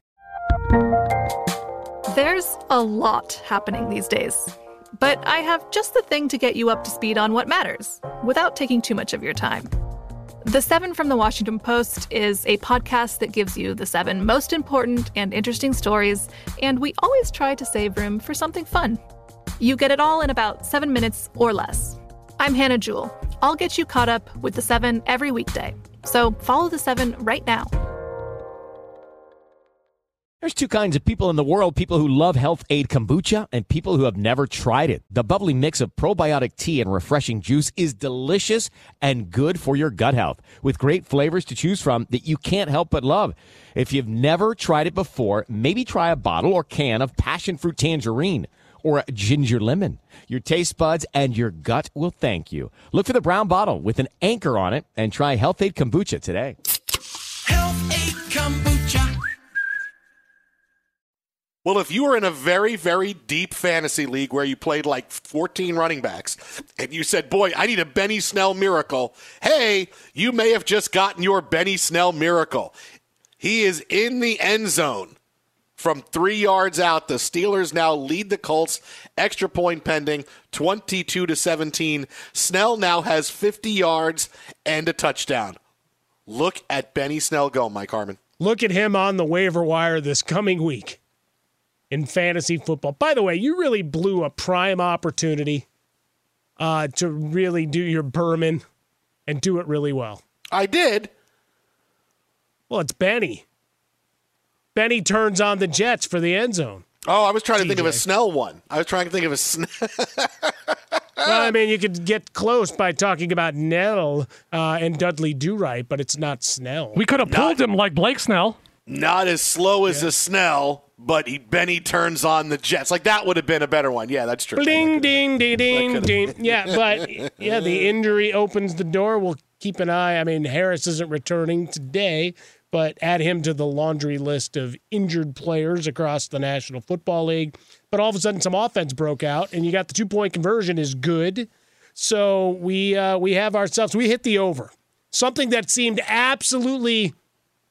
There's a lot happening these days, but I have just the thing to get you up to speed on what matters without taking too much of your time. The Seven from the Washington Post is a podcast that gives you the seven most important and interesting stories, and we always try to save room for something fun. You get it all in about seven minutes or less. I'm Hannah Jewell. I'll get you caught up with the seven every weekday. So follow the seven right now. There's two kinds of people in the world, people who love Health Aid Kombucha and people who have never tried it. The bubbly mix of probiotic tea and refreshing juice is delicious and good for your gut health, with great flavors to choose from that you can't help but love. If you've never tried it before, maybe try a bottle or can of passion fruit tangerine or a ginger lemon. Your taste buds and your gut will thank you. Look for the brown bottle with an anchor on it and try Health Aid Kombucha today. Health Aid Kombucha. Well, if you were in a very, very deep fantasy league where you played like fourteen running backs and you said, boy, I need a Benny Snell miracle, hey, you may have just gotten your Benny Snell miracle. He is in the end zone from three yards out. The Steelers now lead the Colts, extra point pending, twenty-two to seventeen. Snell now has fifty yards and a touchdown. Look at Benny Snell go, Mike Harmon. Look at him on the waiver wire this coming week in fantasy football. By the way, you really blew a prime opportunity uh, to really do your Berman and do it really well. I did. Well, it's Benny. Benny turns on the Jets for the end zone. Oh, I was trying to T J. think of a Snell one. I was trying to think of a Snell. Well, I mean, you could get close by talking about Nell uh, and Dudley Do-Right, but it's not Snell. We could have pulled Not- him like Blake Snell. Not as slow as Yeah. a Snell, but he, Benny turns on the Jets. Like, that would have been a better one. Yeah, that's true. Ding, ding, ding, ding, could've- ding. Yeah, but yeah, the injury opens the door. We'll keep an eye. I mean, Harris isn't returning today, but add him to the laundry list of injured players across the National Football League. But all of a sudden, some offense broke out, and you got the two-point conversion is good. So we uh, we have ourselves, we hit the over. Something that seemed absolutely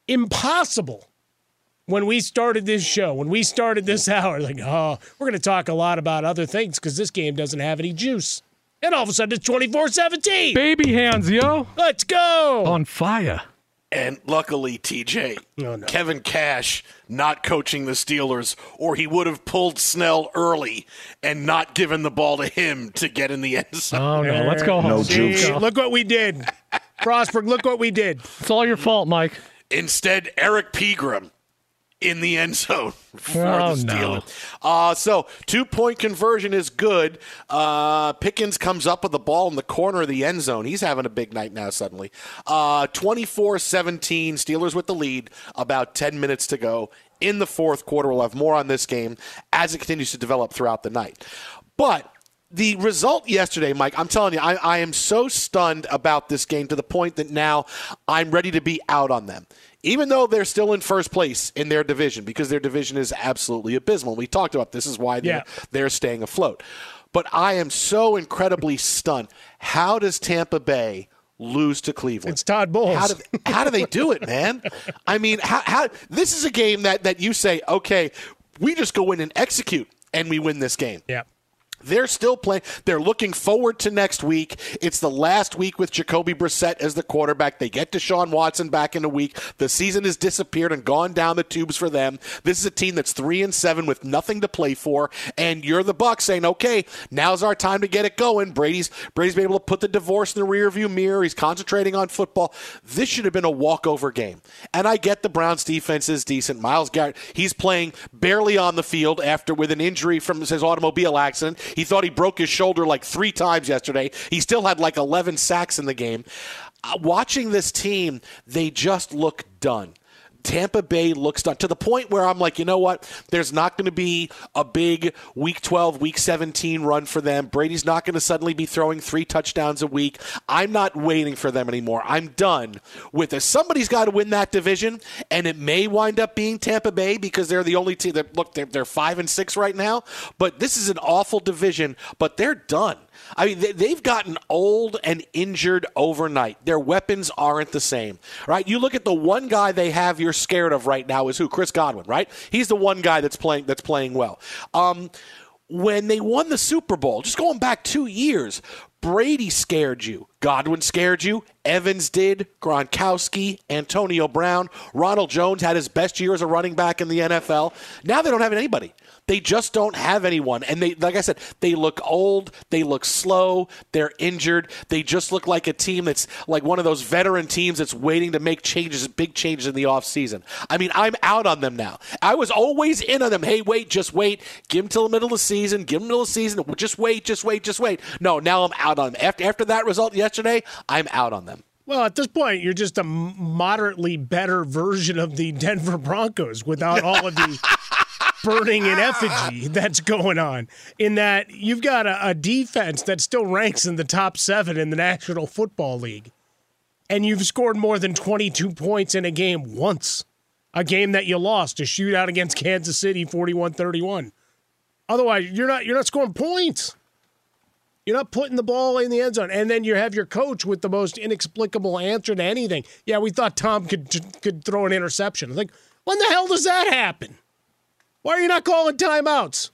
impossible when we started this show, when we started this hour, like, oh, we're going to talk a lot about other things because this game doesn't have any juice. And all of a sudden, it's twenty-four seventeen. Baby hands, yo. Let's go. On fire. And luckily, T J, oh, no. Kevin Cash not coaching the Steelers, or he would have pulled Snell early and not given the ball to him to get in the end zone. Oh, no. Let's go home. No juice. Look what we did. Frostberg, look what we did. It's all your fault, Mike. Instead, Eric Pegram in the end zone for oh, the Steelers. No. Uh, so two-point conversion is good. Uh, Pickens comes up with the ball in the corner of the end zone. He's having a big night now suddenly. Uh, twenty-four seventeen, Steelers with the lead, about ten minutes to go in the fourth quarter. We'll have more on this game as it continues to develop throughout the night. But the result yesterday, Mike, I'm telling you, I, I am so stunned about this game to the point that now I'm ready to be out on them. Even though they're still in first place in their division, because their division is absolutely abysmal. We talked about this is why they're, yeah. they're staying afloat. But I am so incredibly stunned. How does Tampa Bay lose to Cleveland? It's Todd Bowles. How do, how do they do it, man? I mean, how, how this is a game that, that you say, okay, we just go in and execute, and we win this game. Yeah. They're still playing. They're looking forward to next week. It's the last week with Jacoby Brissett as the quarterback. They get Deshaun Watson back in a week. The season has disappeared and gone down the tubes for them. This is a team that's three and seven with nothing to play for. And you're the Bucs saying, okay, now's our time to get it going. Brady's Brady's been able to put the divorce in the rearview mirror. He's concentrating on football. This should have been a walkover game. And I get the Browns' defense is decent. Myles Garrett, he's playing barely on the field after with an injury from his automobile accident. He thought he broke his shoulder like three times yesterday. He still had like eleven sacks in the game. Uh, watching this team, they just look done. Tampa Bay looks done to the point where I'm like, you know what? There's not going to be a big week twelve, week seventeen run for them. Brady's not going to suddenly be throwing three touchdowns a week. I'm not waiting for them anymore. I'm done with this. Somebody's got to win that division, and it may wind up being Tampa Bay because they're the only team that look, they're, they're five and six right now. But this is an awful division, but they're done. I mean, they, they've gotten old and injured overnight. Their weapons aren't the same, right? You look at the one guy they have you're scared of right now is who? Chris Godwin, right? He's the one guy that's playing that's playing well. Um, when they won the Super Bowl, just going back two years, Brady scared you. Godwin scared you. Evans did. Gronkowski, Antonio Brown. Ronald Jones had his best year as a running back in the N F L. Now they don't have anybody. They just don't have anyone. And they, like I said, they look old. They look slow. They're injured. They just look like a team that's like one of those veteran teams that's waiting to make changes, big changes in the offseason. I mean, I'm out on them now. I was always in on them. Hey, wait, just wait. Give them till the middle of the season. Give them the middle of the season. Just wait, just wait, just wait. No, now I'm out on them. After, after that result yesterday, I'm out on them. Well, at this point, you're just a moderately better version of the Denver Broncos without all of the burning in effigy that's going on, in that you've got a, a defense that still ranks in the top seven in the National Football League, and you've scored more than twenty-two points in a game once, a game that you lost, a shootout against Kansas City, forty-one thirty-one. Otherwise, you're not you're not scoring points. You're not putting the ball in the end zone. And then you have your coach with the most inexplicable answer to anything. Yeah, we thought Tom could could throw an interception. Like, when the hell does that happen? Why are you not calling timeouts?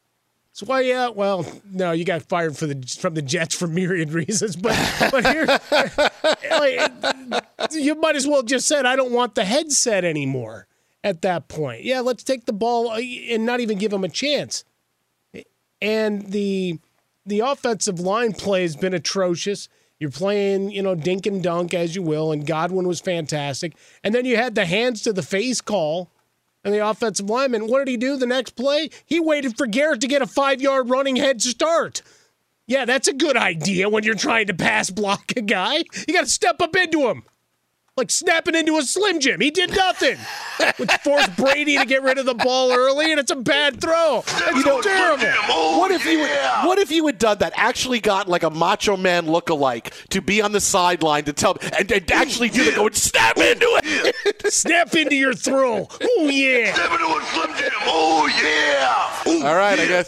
So why, yeah, well, no, you got fired for the from the Jets for myriad reasons. But but here, like, you might as well just said, I don't want the headset anymore at that point. Yeah, let's take the ball and not even give him a chance. And the... The offensive line play has been atrocious. You're playing, you know, dink and dunk as you will, and Godwin was fantastic. And then you had the hands to the face call, and the offensive lineman, what did he do the next play? He waited for Garrett to get a five-yard running head start. Yeah, that's a good idea when you're trying to pass block a guy. You got to step up into him. Like snapping into a Slim Jim. He did nothing. Which forced Brady to get rid of the ball early, and it's a bad throw. That's you know, terrible. Oh, what if yeah. you would, What if you had done that? Actually got like a Macho Man lookalike to be on the sideline to tell and, and actually do the go and snap into it. Snap into your throw. Oh yeah. Snap into a Slim Jim. Oh yeah. Ooh, All right, yeah. I guess.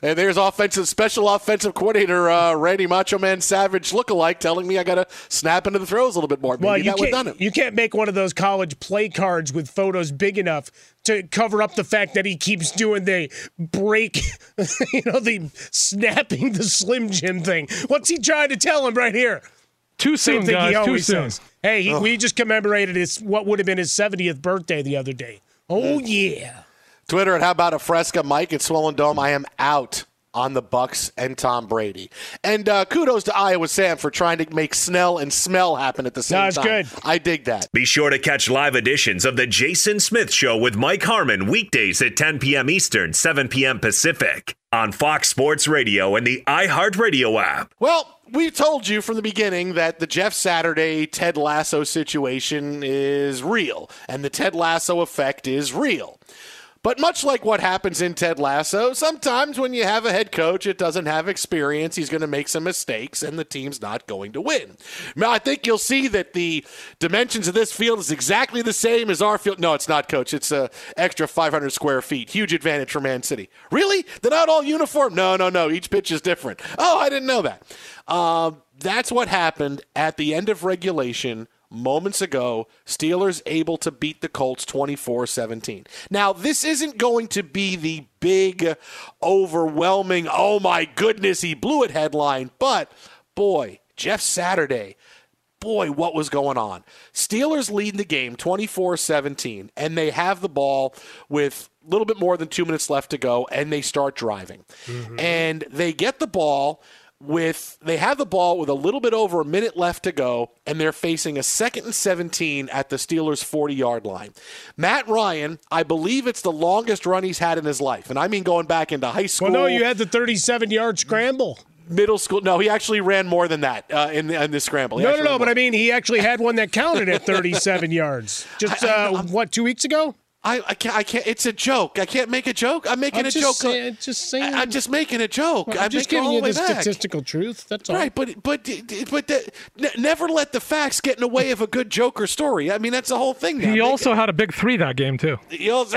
And there's offensive, special offensive coordinator uh, Randy Macho Man Savage lookalike telling me I got to snap into the throws a little bit more. Maybe well, you that would have can't, done it. You can't make one of those college play cards with photos big enough to cover up the fact that he keeps doing the break, you know, the snapping the Slim Jim thing. What's he trying to tell him right here? Too soon, Same thing guys. he Too always soon. says. Hey, he, we just commemorated his what would have been his seventieth birthday the other day. Oh, yeah. Twitter at How About a Fresca, Mike at Swollen Dome. I am out on the Bucks and Tom Brady. And uh, kudos to Iowa Sam for trying to make Snell and Smell happen at the same no, it's time. good. I dig that. Be sure to catch live editions of The Jason Smith Show with Mike Harmon weekdays at ten p.m. Eastern, seven p.m. Pacific on Fox Sports Radio and the iHeartRadio app. Well, we told you from the beginning that the Jeff Saturday Ted Lasso situation is real, and the Ted Lasso effect is real. But much like what happens in Ted Lasso, sometimes when you have a head coach that doesn't have experience, he's going to make some mistakes, and the team's not going to win. Now, I think you'll see that the dimensions of this field is exactly the same as our field. No, it's not, Coach. It's an extra five hundred square feet. Huge advantage for Man City. Really? They're not all uniform? No, no, no. Each pitch is different. Oh, I didn't know that. Uh, that's what happened at the end of regulation moments ago. Steelers able to beat the Colts twenty-four seventeen. Now, this isn't going to be the big, overwhelming, oh my goodness, he blew it headline, but boy, Jeff Saturday, boy, what was going on? Steelers lead the game twenty-four seventeen, and they have the ball with a little bit more than two minutes left to go, and they start driving. Mm-hmm. And they get the ball with they have the ball with a little bit over a minute left to go, and they're facing a second and seventeen at the Steelers' forty-yard line. Matt Ryan, I believe it's the longest run he's had in his life, and I mean going back into high school. Well, no, you had the thirty-seven-yard scramble. Middle school. No, he actually ran more than that uh, in, in this scramble. He No, no, no, ran but more. I mean, he actually had one that counted at thirty-seven yards. Just, I- I- uh, what, two weeks ago? I, I can't. I can't. It's a joke. I can't make a joke. I'm making I'm a just joke. saying- just saying. I, am just making a joke. Well, I'm I'm just making giving all you the way the back. statistical truth. That's all. Right, but but but the, n- never let the facts get in the way of a good joke or story. I mean, that's the whole thing. now. He Make also it- had a big three that game, too. He also,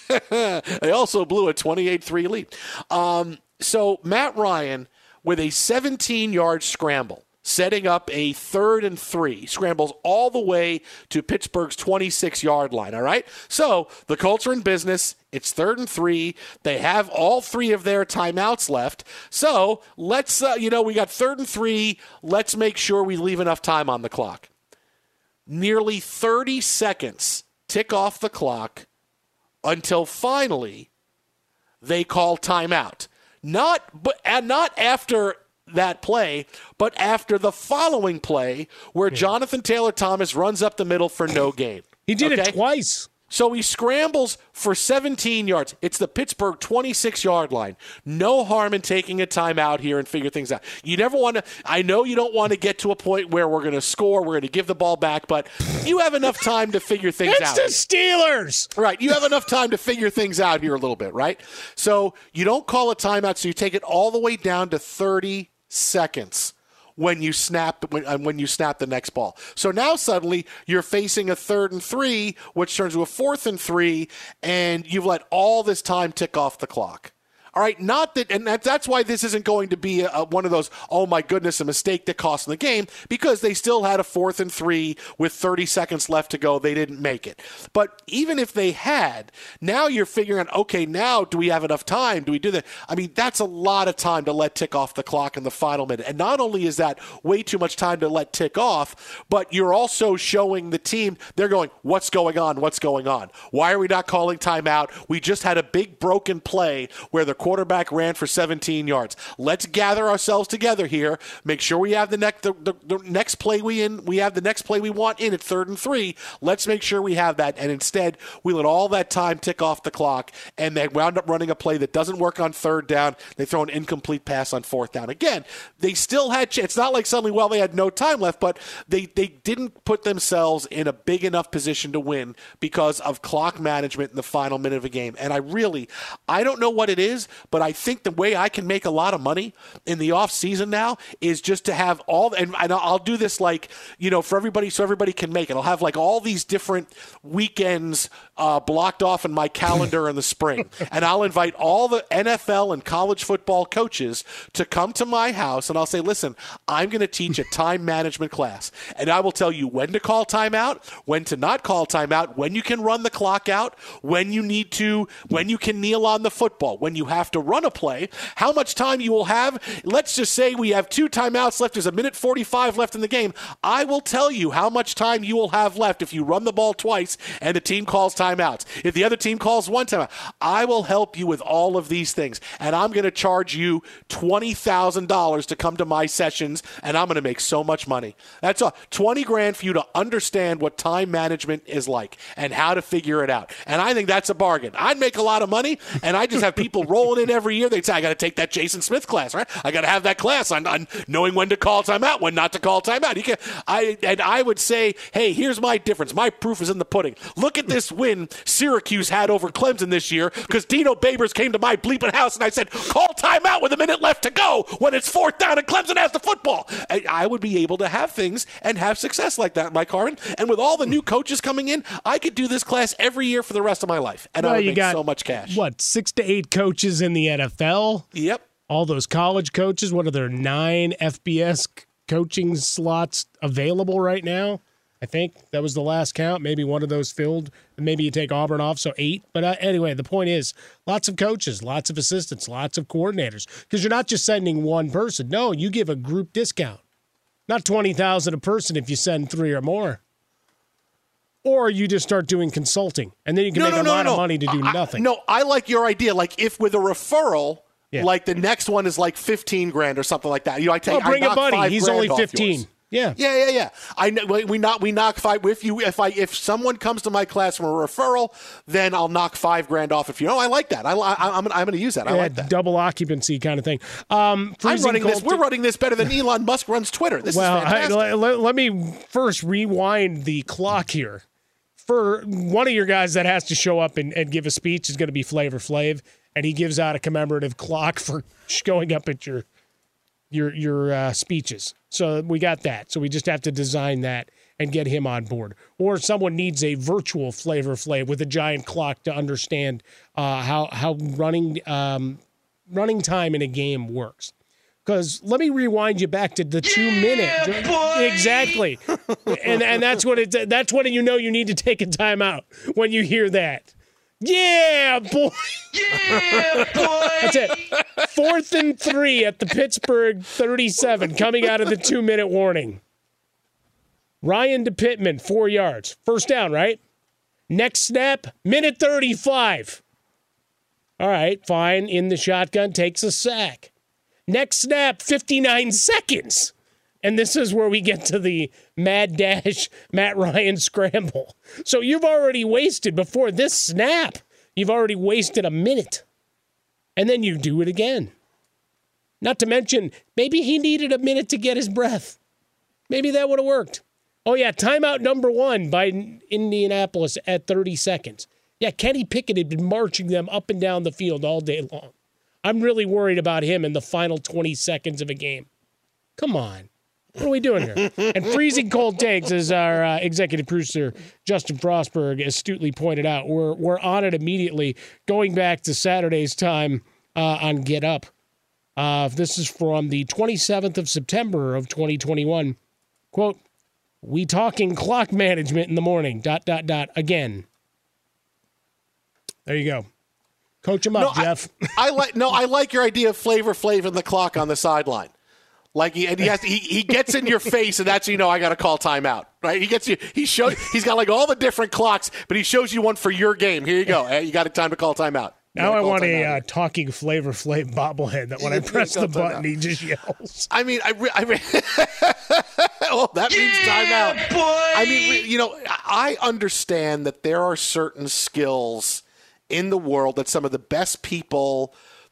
they also blew a twenty-eight three lead. Um, so Matt Ryan with a seventeen-yard scramble, setting up a third and three, scrambles all the way to Pittsburgh's twenty-six-yard line, all right? So the Colts are in business. It's third and three. They have all three of their timeouts left. So let's, uh, you know, we got third and three. Let's make sure we leave enough time on the clock. Nearly thirty seconds tick off the clock until finally they call timeout. Not, but and not after that play, but after the following play where Jonathan Taylor Thomas runs up the middle for no gain. He did Okay? it twice. So he scrambles for seventeen yards. It's the Pittsburgh twenty-six-yard line. No harm in taking a timeout here and figure things out. You never want to – I know you don't want to get to a point where we're going to score, we're going to give the ball back, but you have enough time to figure things It's out. the Steelers. Right. You have enough time to figure things out here a little bit, right? So you don't call a timeout, so you take it all the way down to thirty seconds when you snap when, uh, when you snap the next ball. So now suddenly you're facing a third and three, which turns to a fourth and three, and you've let all this time tick off the clock. All right, not that, and that, that's why this isn't going to be a, a, one of those, oh my goodness, a mistake that cost them the game, because they still had a fourth and three with thirty seconds left to go. They didn't make it. But even if they had, now you're figuring out, okay, now do we have enough time? Do we do that? I mean, that's a lot of time to let tick off the clock in the final minute. And not only is that way too much time to let tick off, but you're also showing the team, they're going, what's going on? What's going on? Why are we not calling timeout? We just had a big broken play where the quarterback ran for seventeen yards. Let's gather ourselves together here. Make sure we have the next the, the, the next play we in. We have the next play we want in at third and three. Let's make sure we have that. And instead, we let all that time tick off the clock, and they wound up running a play that doesn't work on third down. They throw an incomplete pass on fourth down. Again, they still had. It's not like suddenly, well, they had no time left, but they they didn't put themselves in a big enough position to win because of clock management in the final minute of a game. And I really, I don't know what it is. but I think the way I can make a lot of money in the off season now is just to have all, and, and I'll do this like, you know, for everybody, so everybody can make it. I'll have like all these different weekends uh, blocked off in my calendar in the spring, and I'll invite all the N F L and college football coaches to come to my house, and I'll say, listen, I'm going to teach a time management class, and I will tell you when to call timeout, when to not call timeout, when you can run the clock out, when you need to, when you can kneel on the football, when you have to run a play, how much time you will have. Let's just say we have two timeouts left. There's a minute forty-five left in the game. I will tell you how much time you will have left if you run the ball twice and the team calls timeouts. If the other team calls one timeout, I will help you with all of these things, and I'm going to charge you twenty thousand dollars to come to my sessions, and I'm going to make so much money. That's all. twenty grand for you to understand what time management is like and how to figure it out. And I think that's a bargain. I'd make a lot of money, and I just have people rolling in every year. They'd say, I got to take that Jason Smith class, right? I got to have that class on, on knowing when to call timeout, when not to call timeout. You can, I, and I would say, hey, here's my difference. My proof is in the pudding. Look at this win Syracuse had over Clemson this year because Dino Babers came to my bleeping house, and I said, call timeout with a minute left to go when it's fourth down and Clemson has the football. I, I would be able to have things and have success like that, Mike Harmon. And with all the new coaches coming in, I could do this class every year for the rest of my life, and well, I would you make got, so much cash. What, six to eight coaches in the N F L? Yep. All those college coaches. What are there, nine F B S coaching slots available right now? I think that was the last count. Maybe one of those filled. Maybe you take Auburn off, so eight. But uh, anyway, the point is lots of coaches, lots of assistants, lots of coordinators. Because you're not just sending one person. No, you give a group discount. Not twenty thousand dollars a person if you send three or more. Or you just start doing consulting, and then you can no, make no, a no, lot no. of money to do I, nothing. No, I like your idea. Like if with a referral, yeah. like the next one is like fifteen grand or something like that. You know, I take. Oh, bring I a knock buddy. five He's grand only off fifteen. yours. Yeah, yeah, yeah, yeah. I know we knock we knock five. If you if I if someone comes to my class from a referral, then I'll knock five grand off. If you know, I like that. I, I I'm I'm going to use that. I yeah, like that. Double occupancy kind of thing. Um, I'm running this. t- We're running this better than Elon Musk runs Twitter. This well, is fantastic. I, let, let me first rewind the clock here. For one of your guys that has to show up and, and give a speech is going to be Flavor Flav, and he gives out a commemorative clock for showing up at your your your uh, speeches. So we got that. So we just have to design that and get him on board. Or someone needs a virtual Flavor Flav with a giant clock to understand uh, how how running um, running time in a game works. Because let me rewind you back to the two yeah, minute. Boy. Exactly. and and that's what it that's when you know you need to take a timeout when you hear that. Yeah, boy. Yeah, boy. That's it. Fourth and three at the Pittsburgh thirty-seven, coming out of the two minute warning. Ryan DePittman, four yards. First down, right? Next snap, minute thirty-five. All right, fine. In the shotgun, takes a sack. Next snap, fifty-nine seconds. And this is where we get to the mad dash Matt Ryan scramble. So you've already wasted, before this snap, you've already wasted a minute. And then you do it again. Not to mention, maybe he needed a minute to get his breath. Maybe that would have worked. Oh, yeah, timeout number one by Indianapolis at thirty seconds. Yeah, Kenny Pickett had been marching them up and down the field all day long. I'm really worried about him in the final twenty seconds of a game. Come on. What are we doing here? And freezing cold takes, as our uh, executive producer, Justin Frostberg, astutely pointed out. We're, we're on it immediately, going back to Saturday's time uh, on Get Up. Uh, this is from the twenty-seventh of September of twenty twenty-one. Quote, we talking clock management in the morning, dot, dot, dot, again. There you go. Coach him up, no, Jeff. I, I like no, I like your idea of Flavor Flav and the clock on the sideline. Like he and he has to, he, he gets in your face, and that's, you know, I got to call timeout, right? He gets you. He shows. He's got like all the different clocks, but he shows you one for your game. Here you go. Hey, you got a time to call timeout. Now I want a uh, talking Flavor Flav bobblehead that when I press the button, he just yells. I mean, I, re- I re- oh, that means yeah, timeout. Boy. I mean, re- you know, I understand that there are certain skills in the world that some of the best people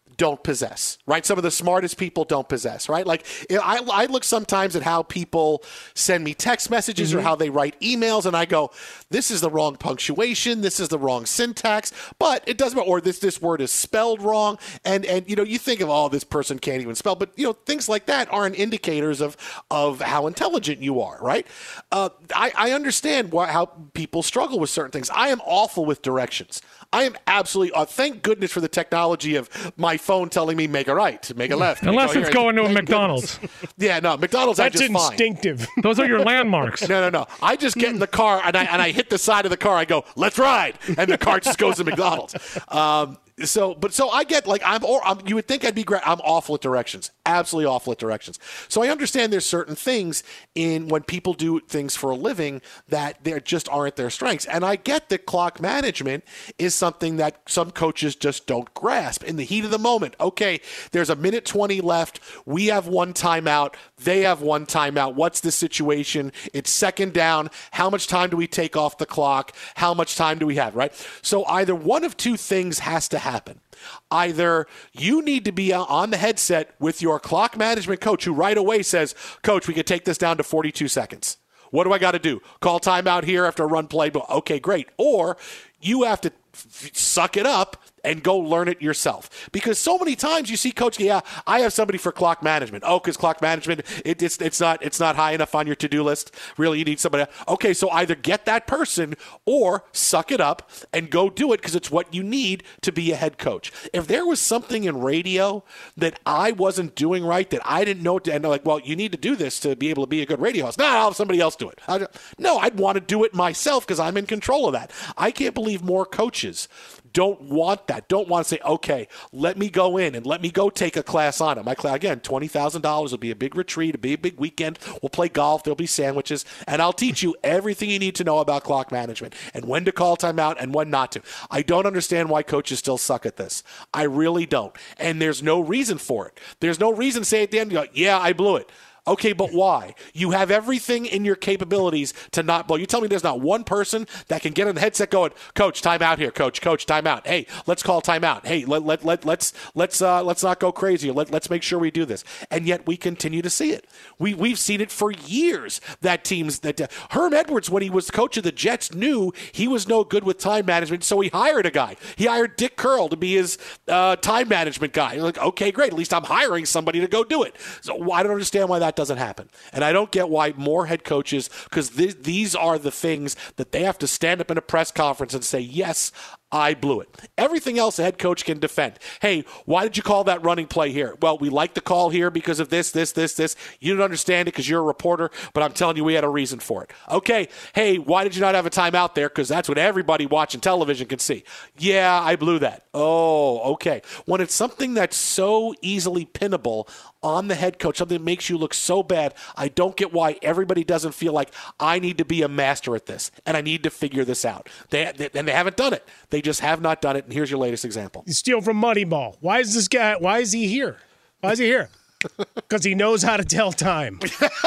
don't possess, right? Some of the smartest people don't possess, right? Like I, I look sometimes at how people send me text messages mm-hmm. or how they write emails, and I go, this is the wrong punctuation, this is the wrong syntax, but it doesn't matter, or this this word is spelled wrong, and and you know, you think of, oh, this person can't even spell, but you know, things like that aren't indicators of of how intelligent you are, right? Uh, I, I understand why, how people struggle with certain things. I am awful with directions. I am absolutely, uh, thank goodness for the technology of my phone telling me make a right, make a left. Unless go it's here. going to a Thank McDonald's. goodness. Yeah, no, McDonald's That's I'm just instinctive. fine. Those are your landmarks. No, no, no. I just get in the car and I and I hit the side of the car. I go, let's ride. And the car just goes to McDonald's. Um, So, but so I get like I'm, or I'm, you would think I'd be great. I'm awful at directions, absolutely awful at directions. So I understand there's certain things in when people do things for a living that there just aren't their strengths. And I get that clock management is something that some coaches just don't grasp in the heat of the moment. Okay, there's a minute twenty left. We have one timeout. They have one timeout. What's the situation? It's second down. How much time do we take off the clock? How much time do we have, right? So either one of two things has to happen. happen. Either you need to be on the headset with your clock management coach who right away says, Coach, we could take this down to forty-two seconds. What do I got to do? Call timeout here after a run play? Okay, great. Or you have to f- suck it up and go learn it yourself. Because so many times you see coach, yeah, I have somebody for clock management. Oh, because clock management, it, it's it's not it's not high enough on your to-do list. Really, you need somebody else. Okay, so either get that person or suck it up and go do it because it's what you need to be a head coach. If there was something in radio that I wasn't doing right, that I didn't know, to, and they're like, well, you need to do this to be able to be a good radio host. No, I'll have somebody else do it. I, no, I'd want to do it myself because I'm in control of that. I can't believe more coaches don't want that. Don't want to say, okay, let me go in and let me go take a class on it. My class, again, twenty thousand dollars will be a big retreat, it'll be a big weekend. We'll play golf. There'll be sandwiches. And I'll teach you everything you need to know about clock management and when to call timeout and when not to. I don't understand why coaches still suck at this. I really don't. And there's no reason for it. There's no reason to say at the end, yeah, I blew it. Okay, but why? You have everything in your capabilities to not blow. You tell me there's not one person that can get in the headset going, Coach, time out here, Coach, Coach, time out. Hey, let's call time out. Hey, let let let let's let's uh, let's not go crazy. Let let's make sure we do this. And yet we continue to see it. We we've seen it for years. That teams that uh, Herm Edwards, when he was coach of the Jets, knew he was no good with time management, so he hired a guy. He hired Dick Curl to be his uh, time management guy. You're like, okay, great. At least I'm hiring somebody to go do it. So I don't understand why that doesn't happen. And I don't get why more head coaches, because th- these are the things that they have to stand up in a press conference and say, yes, I blew it. Everything else a head coach can defend. Hey, why did you call that running play here? Well, we like the call here because of this, this, this, this. You don't understand it because you're a reporter, but I'm telling you we had a reason for it. Okay, hey, why did you not have a timeout there? Because that's what everybody watching television can see. Yeah, I blew that. Oh, okay. When it's something that's so easily pinnable on the head coach, something that makes you look so bad, I don't get why everybody doesn't feel like I need to be a master at this and I need to figure this out. They, they and they haven't done it. They just have not done it. And here's your latest example. You steal from Moneyball. Why is this guy? Why is he here? Why is he here? Because he knows how to tell time.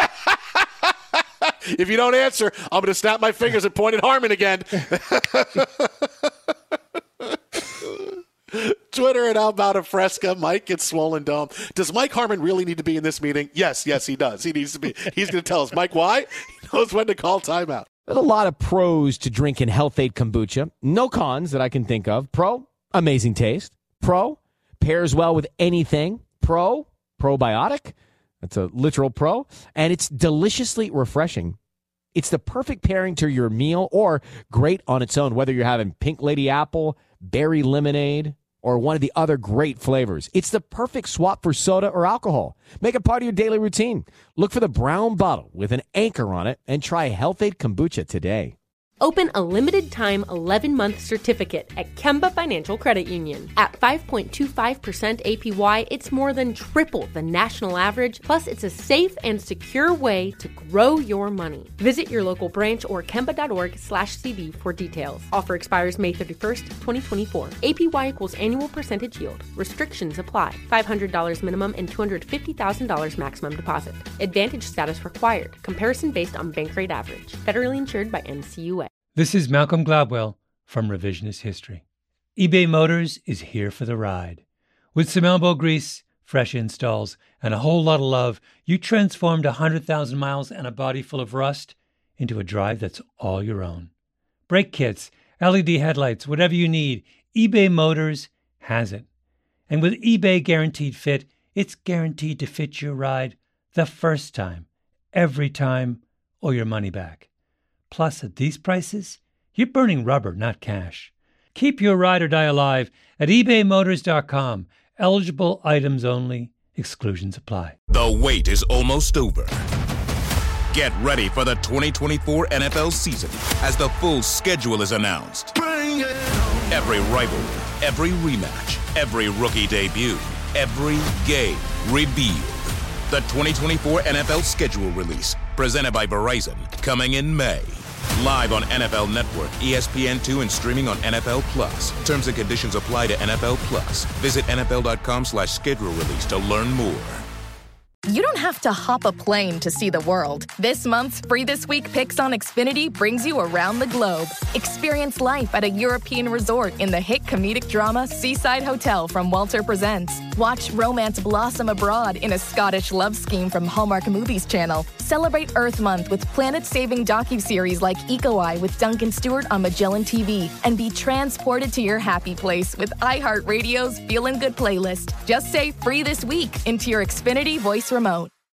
If you don't answer, I'm going to snap my fingers and point at Harmon again. Twitter and How About a Fresca. Mike gets Swollen Dome. Does Mike Harmon really need to be in this meeting? Yes, yes, he does. He needs to be. He's going to tell us. Mike, why? He knows when to call timeout. There's a lot of pros to drinking Health Aid kombucha. No cons that I can think of. Pro, amazing taste. Pro, pairs well with anything. Pro, probiotic. That's a literal pro. And it's deliciously refreshing. It's the perfect pairing to your meal or great on its own, whether you're having Pink Lady Apple, berry lemonade, or one of the other great flavors. It's the perfect swap for soda or alcohol. Make it part of your daily routine. Look for the brown bottle with an anchor on it and try Health Aid Kombucha today. Open a limited-time eleven-month certificate at Kemba Financial Credit Union. At five point two five percent A P Y, it's more than triple the national average, plus it's a safe and secure way to grow your money. Visit your local branch or kemba.org slash CD for details. Offer expires May thirty-first, twenty twenty-four. A P Y equals annual percentage yield. Restrictions apply. five hundred dollars minimum and two hundred fifty thousand dollars maximum deposit. Advantage status required. Comparison based on bank rate average. Federally insured by N C U A. This is Malcolm Gladwell from Revisionist History. eBay Motors is here for the ride. With some elbow grease, fresh installs, and a whole lot of love, you transformed one hundred thousand miles and a body full of rust into a drive that's all your own. Brake kits, L E D headlights, whatever you need, eBay Motors has it. And with eBay Guaranteed Fit, it's guaranteed to fit your ride the first time, every time, or your money back. Plus, at these prices, you're burning rubber, not cash. Keep your ride or die alive at ebay motors dot com. Eligible items only. Exclusions apply. The wait is almost over. Get ready for the twenty twenty-four N F L season as the full schedule is announced. Bring it on. Every rivalry, every rematch, every rookie debut, every game revealed. The twenty twenty-four N F L schedule release, presented by Verizon, coming in May. Live on N F L Network, E S P N two, and streaming on N F L Plus. Terms and conditions apply to N F L Plus. Visit N F L dot com slash schedule release to learn more. You don't have to hop a plane to see the world. This month's Free This Week Picks on Xfinity brings you around the globe. Experience life at a European resort in the hit comedic drama Seaside Hotel from Walter Presents. Watch romance blossom abroad in a Scottish love scheme from Hallmark Movies Channel. Celebrate Earth Month with planet-saving docuseries like Eco Eye with Duncan Stewart on Magellan T V. And be transported to your happy place with iHeartRadio's Feelin' Good playlist. Just say Free This Week into your Xfinity voice remote.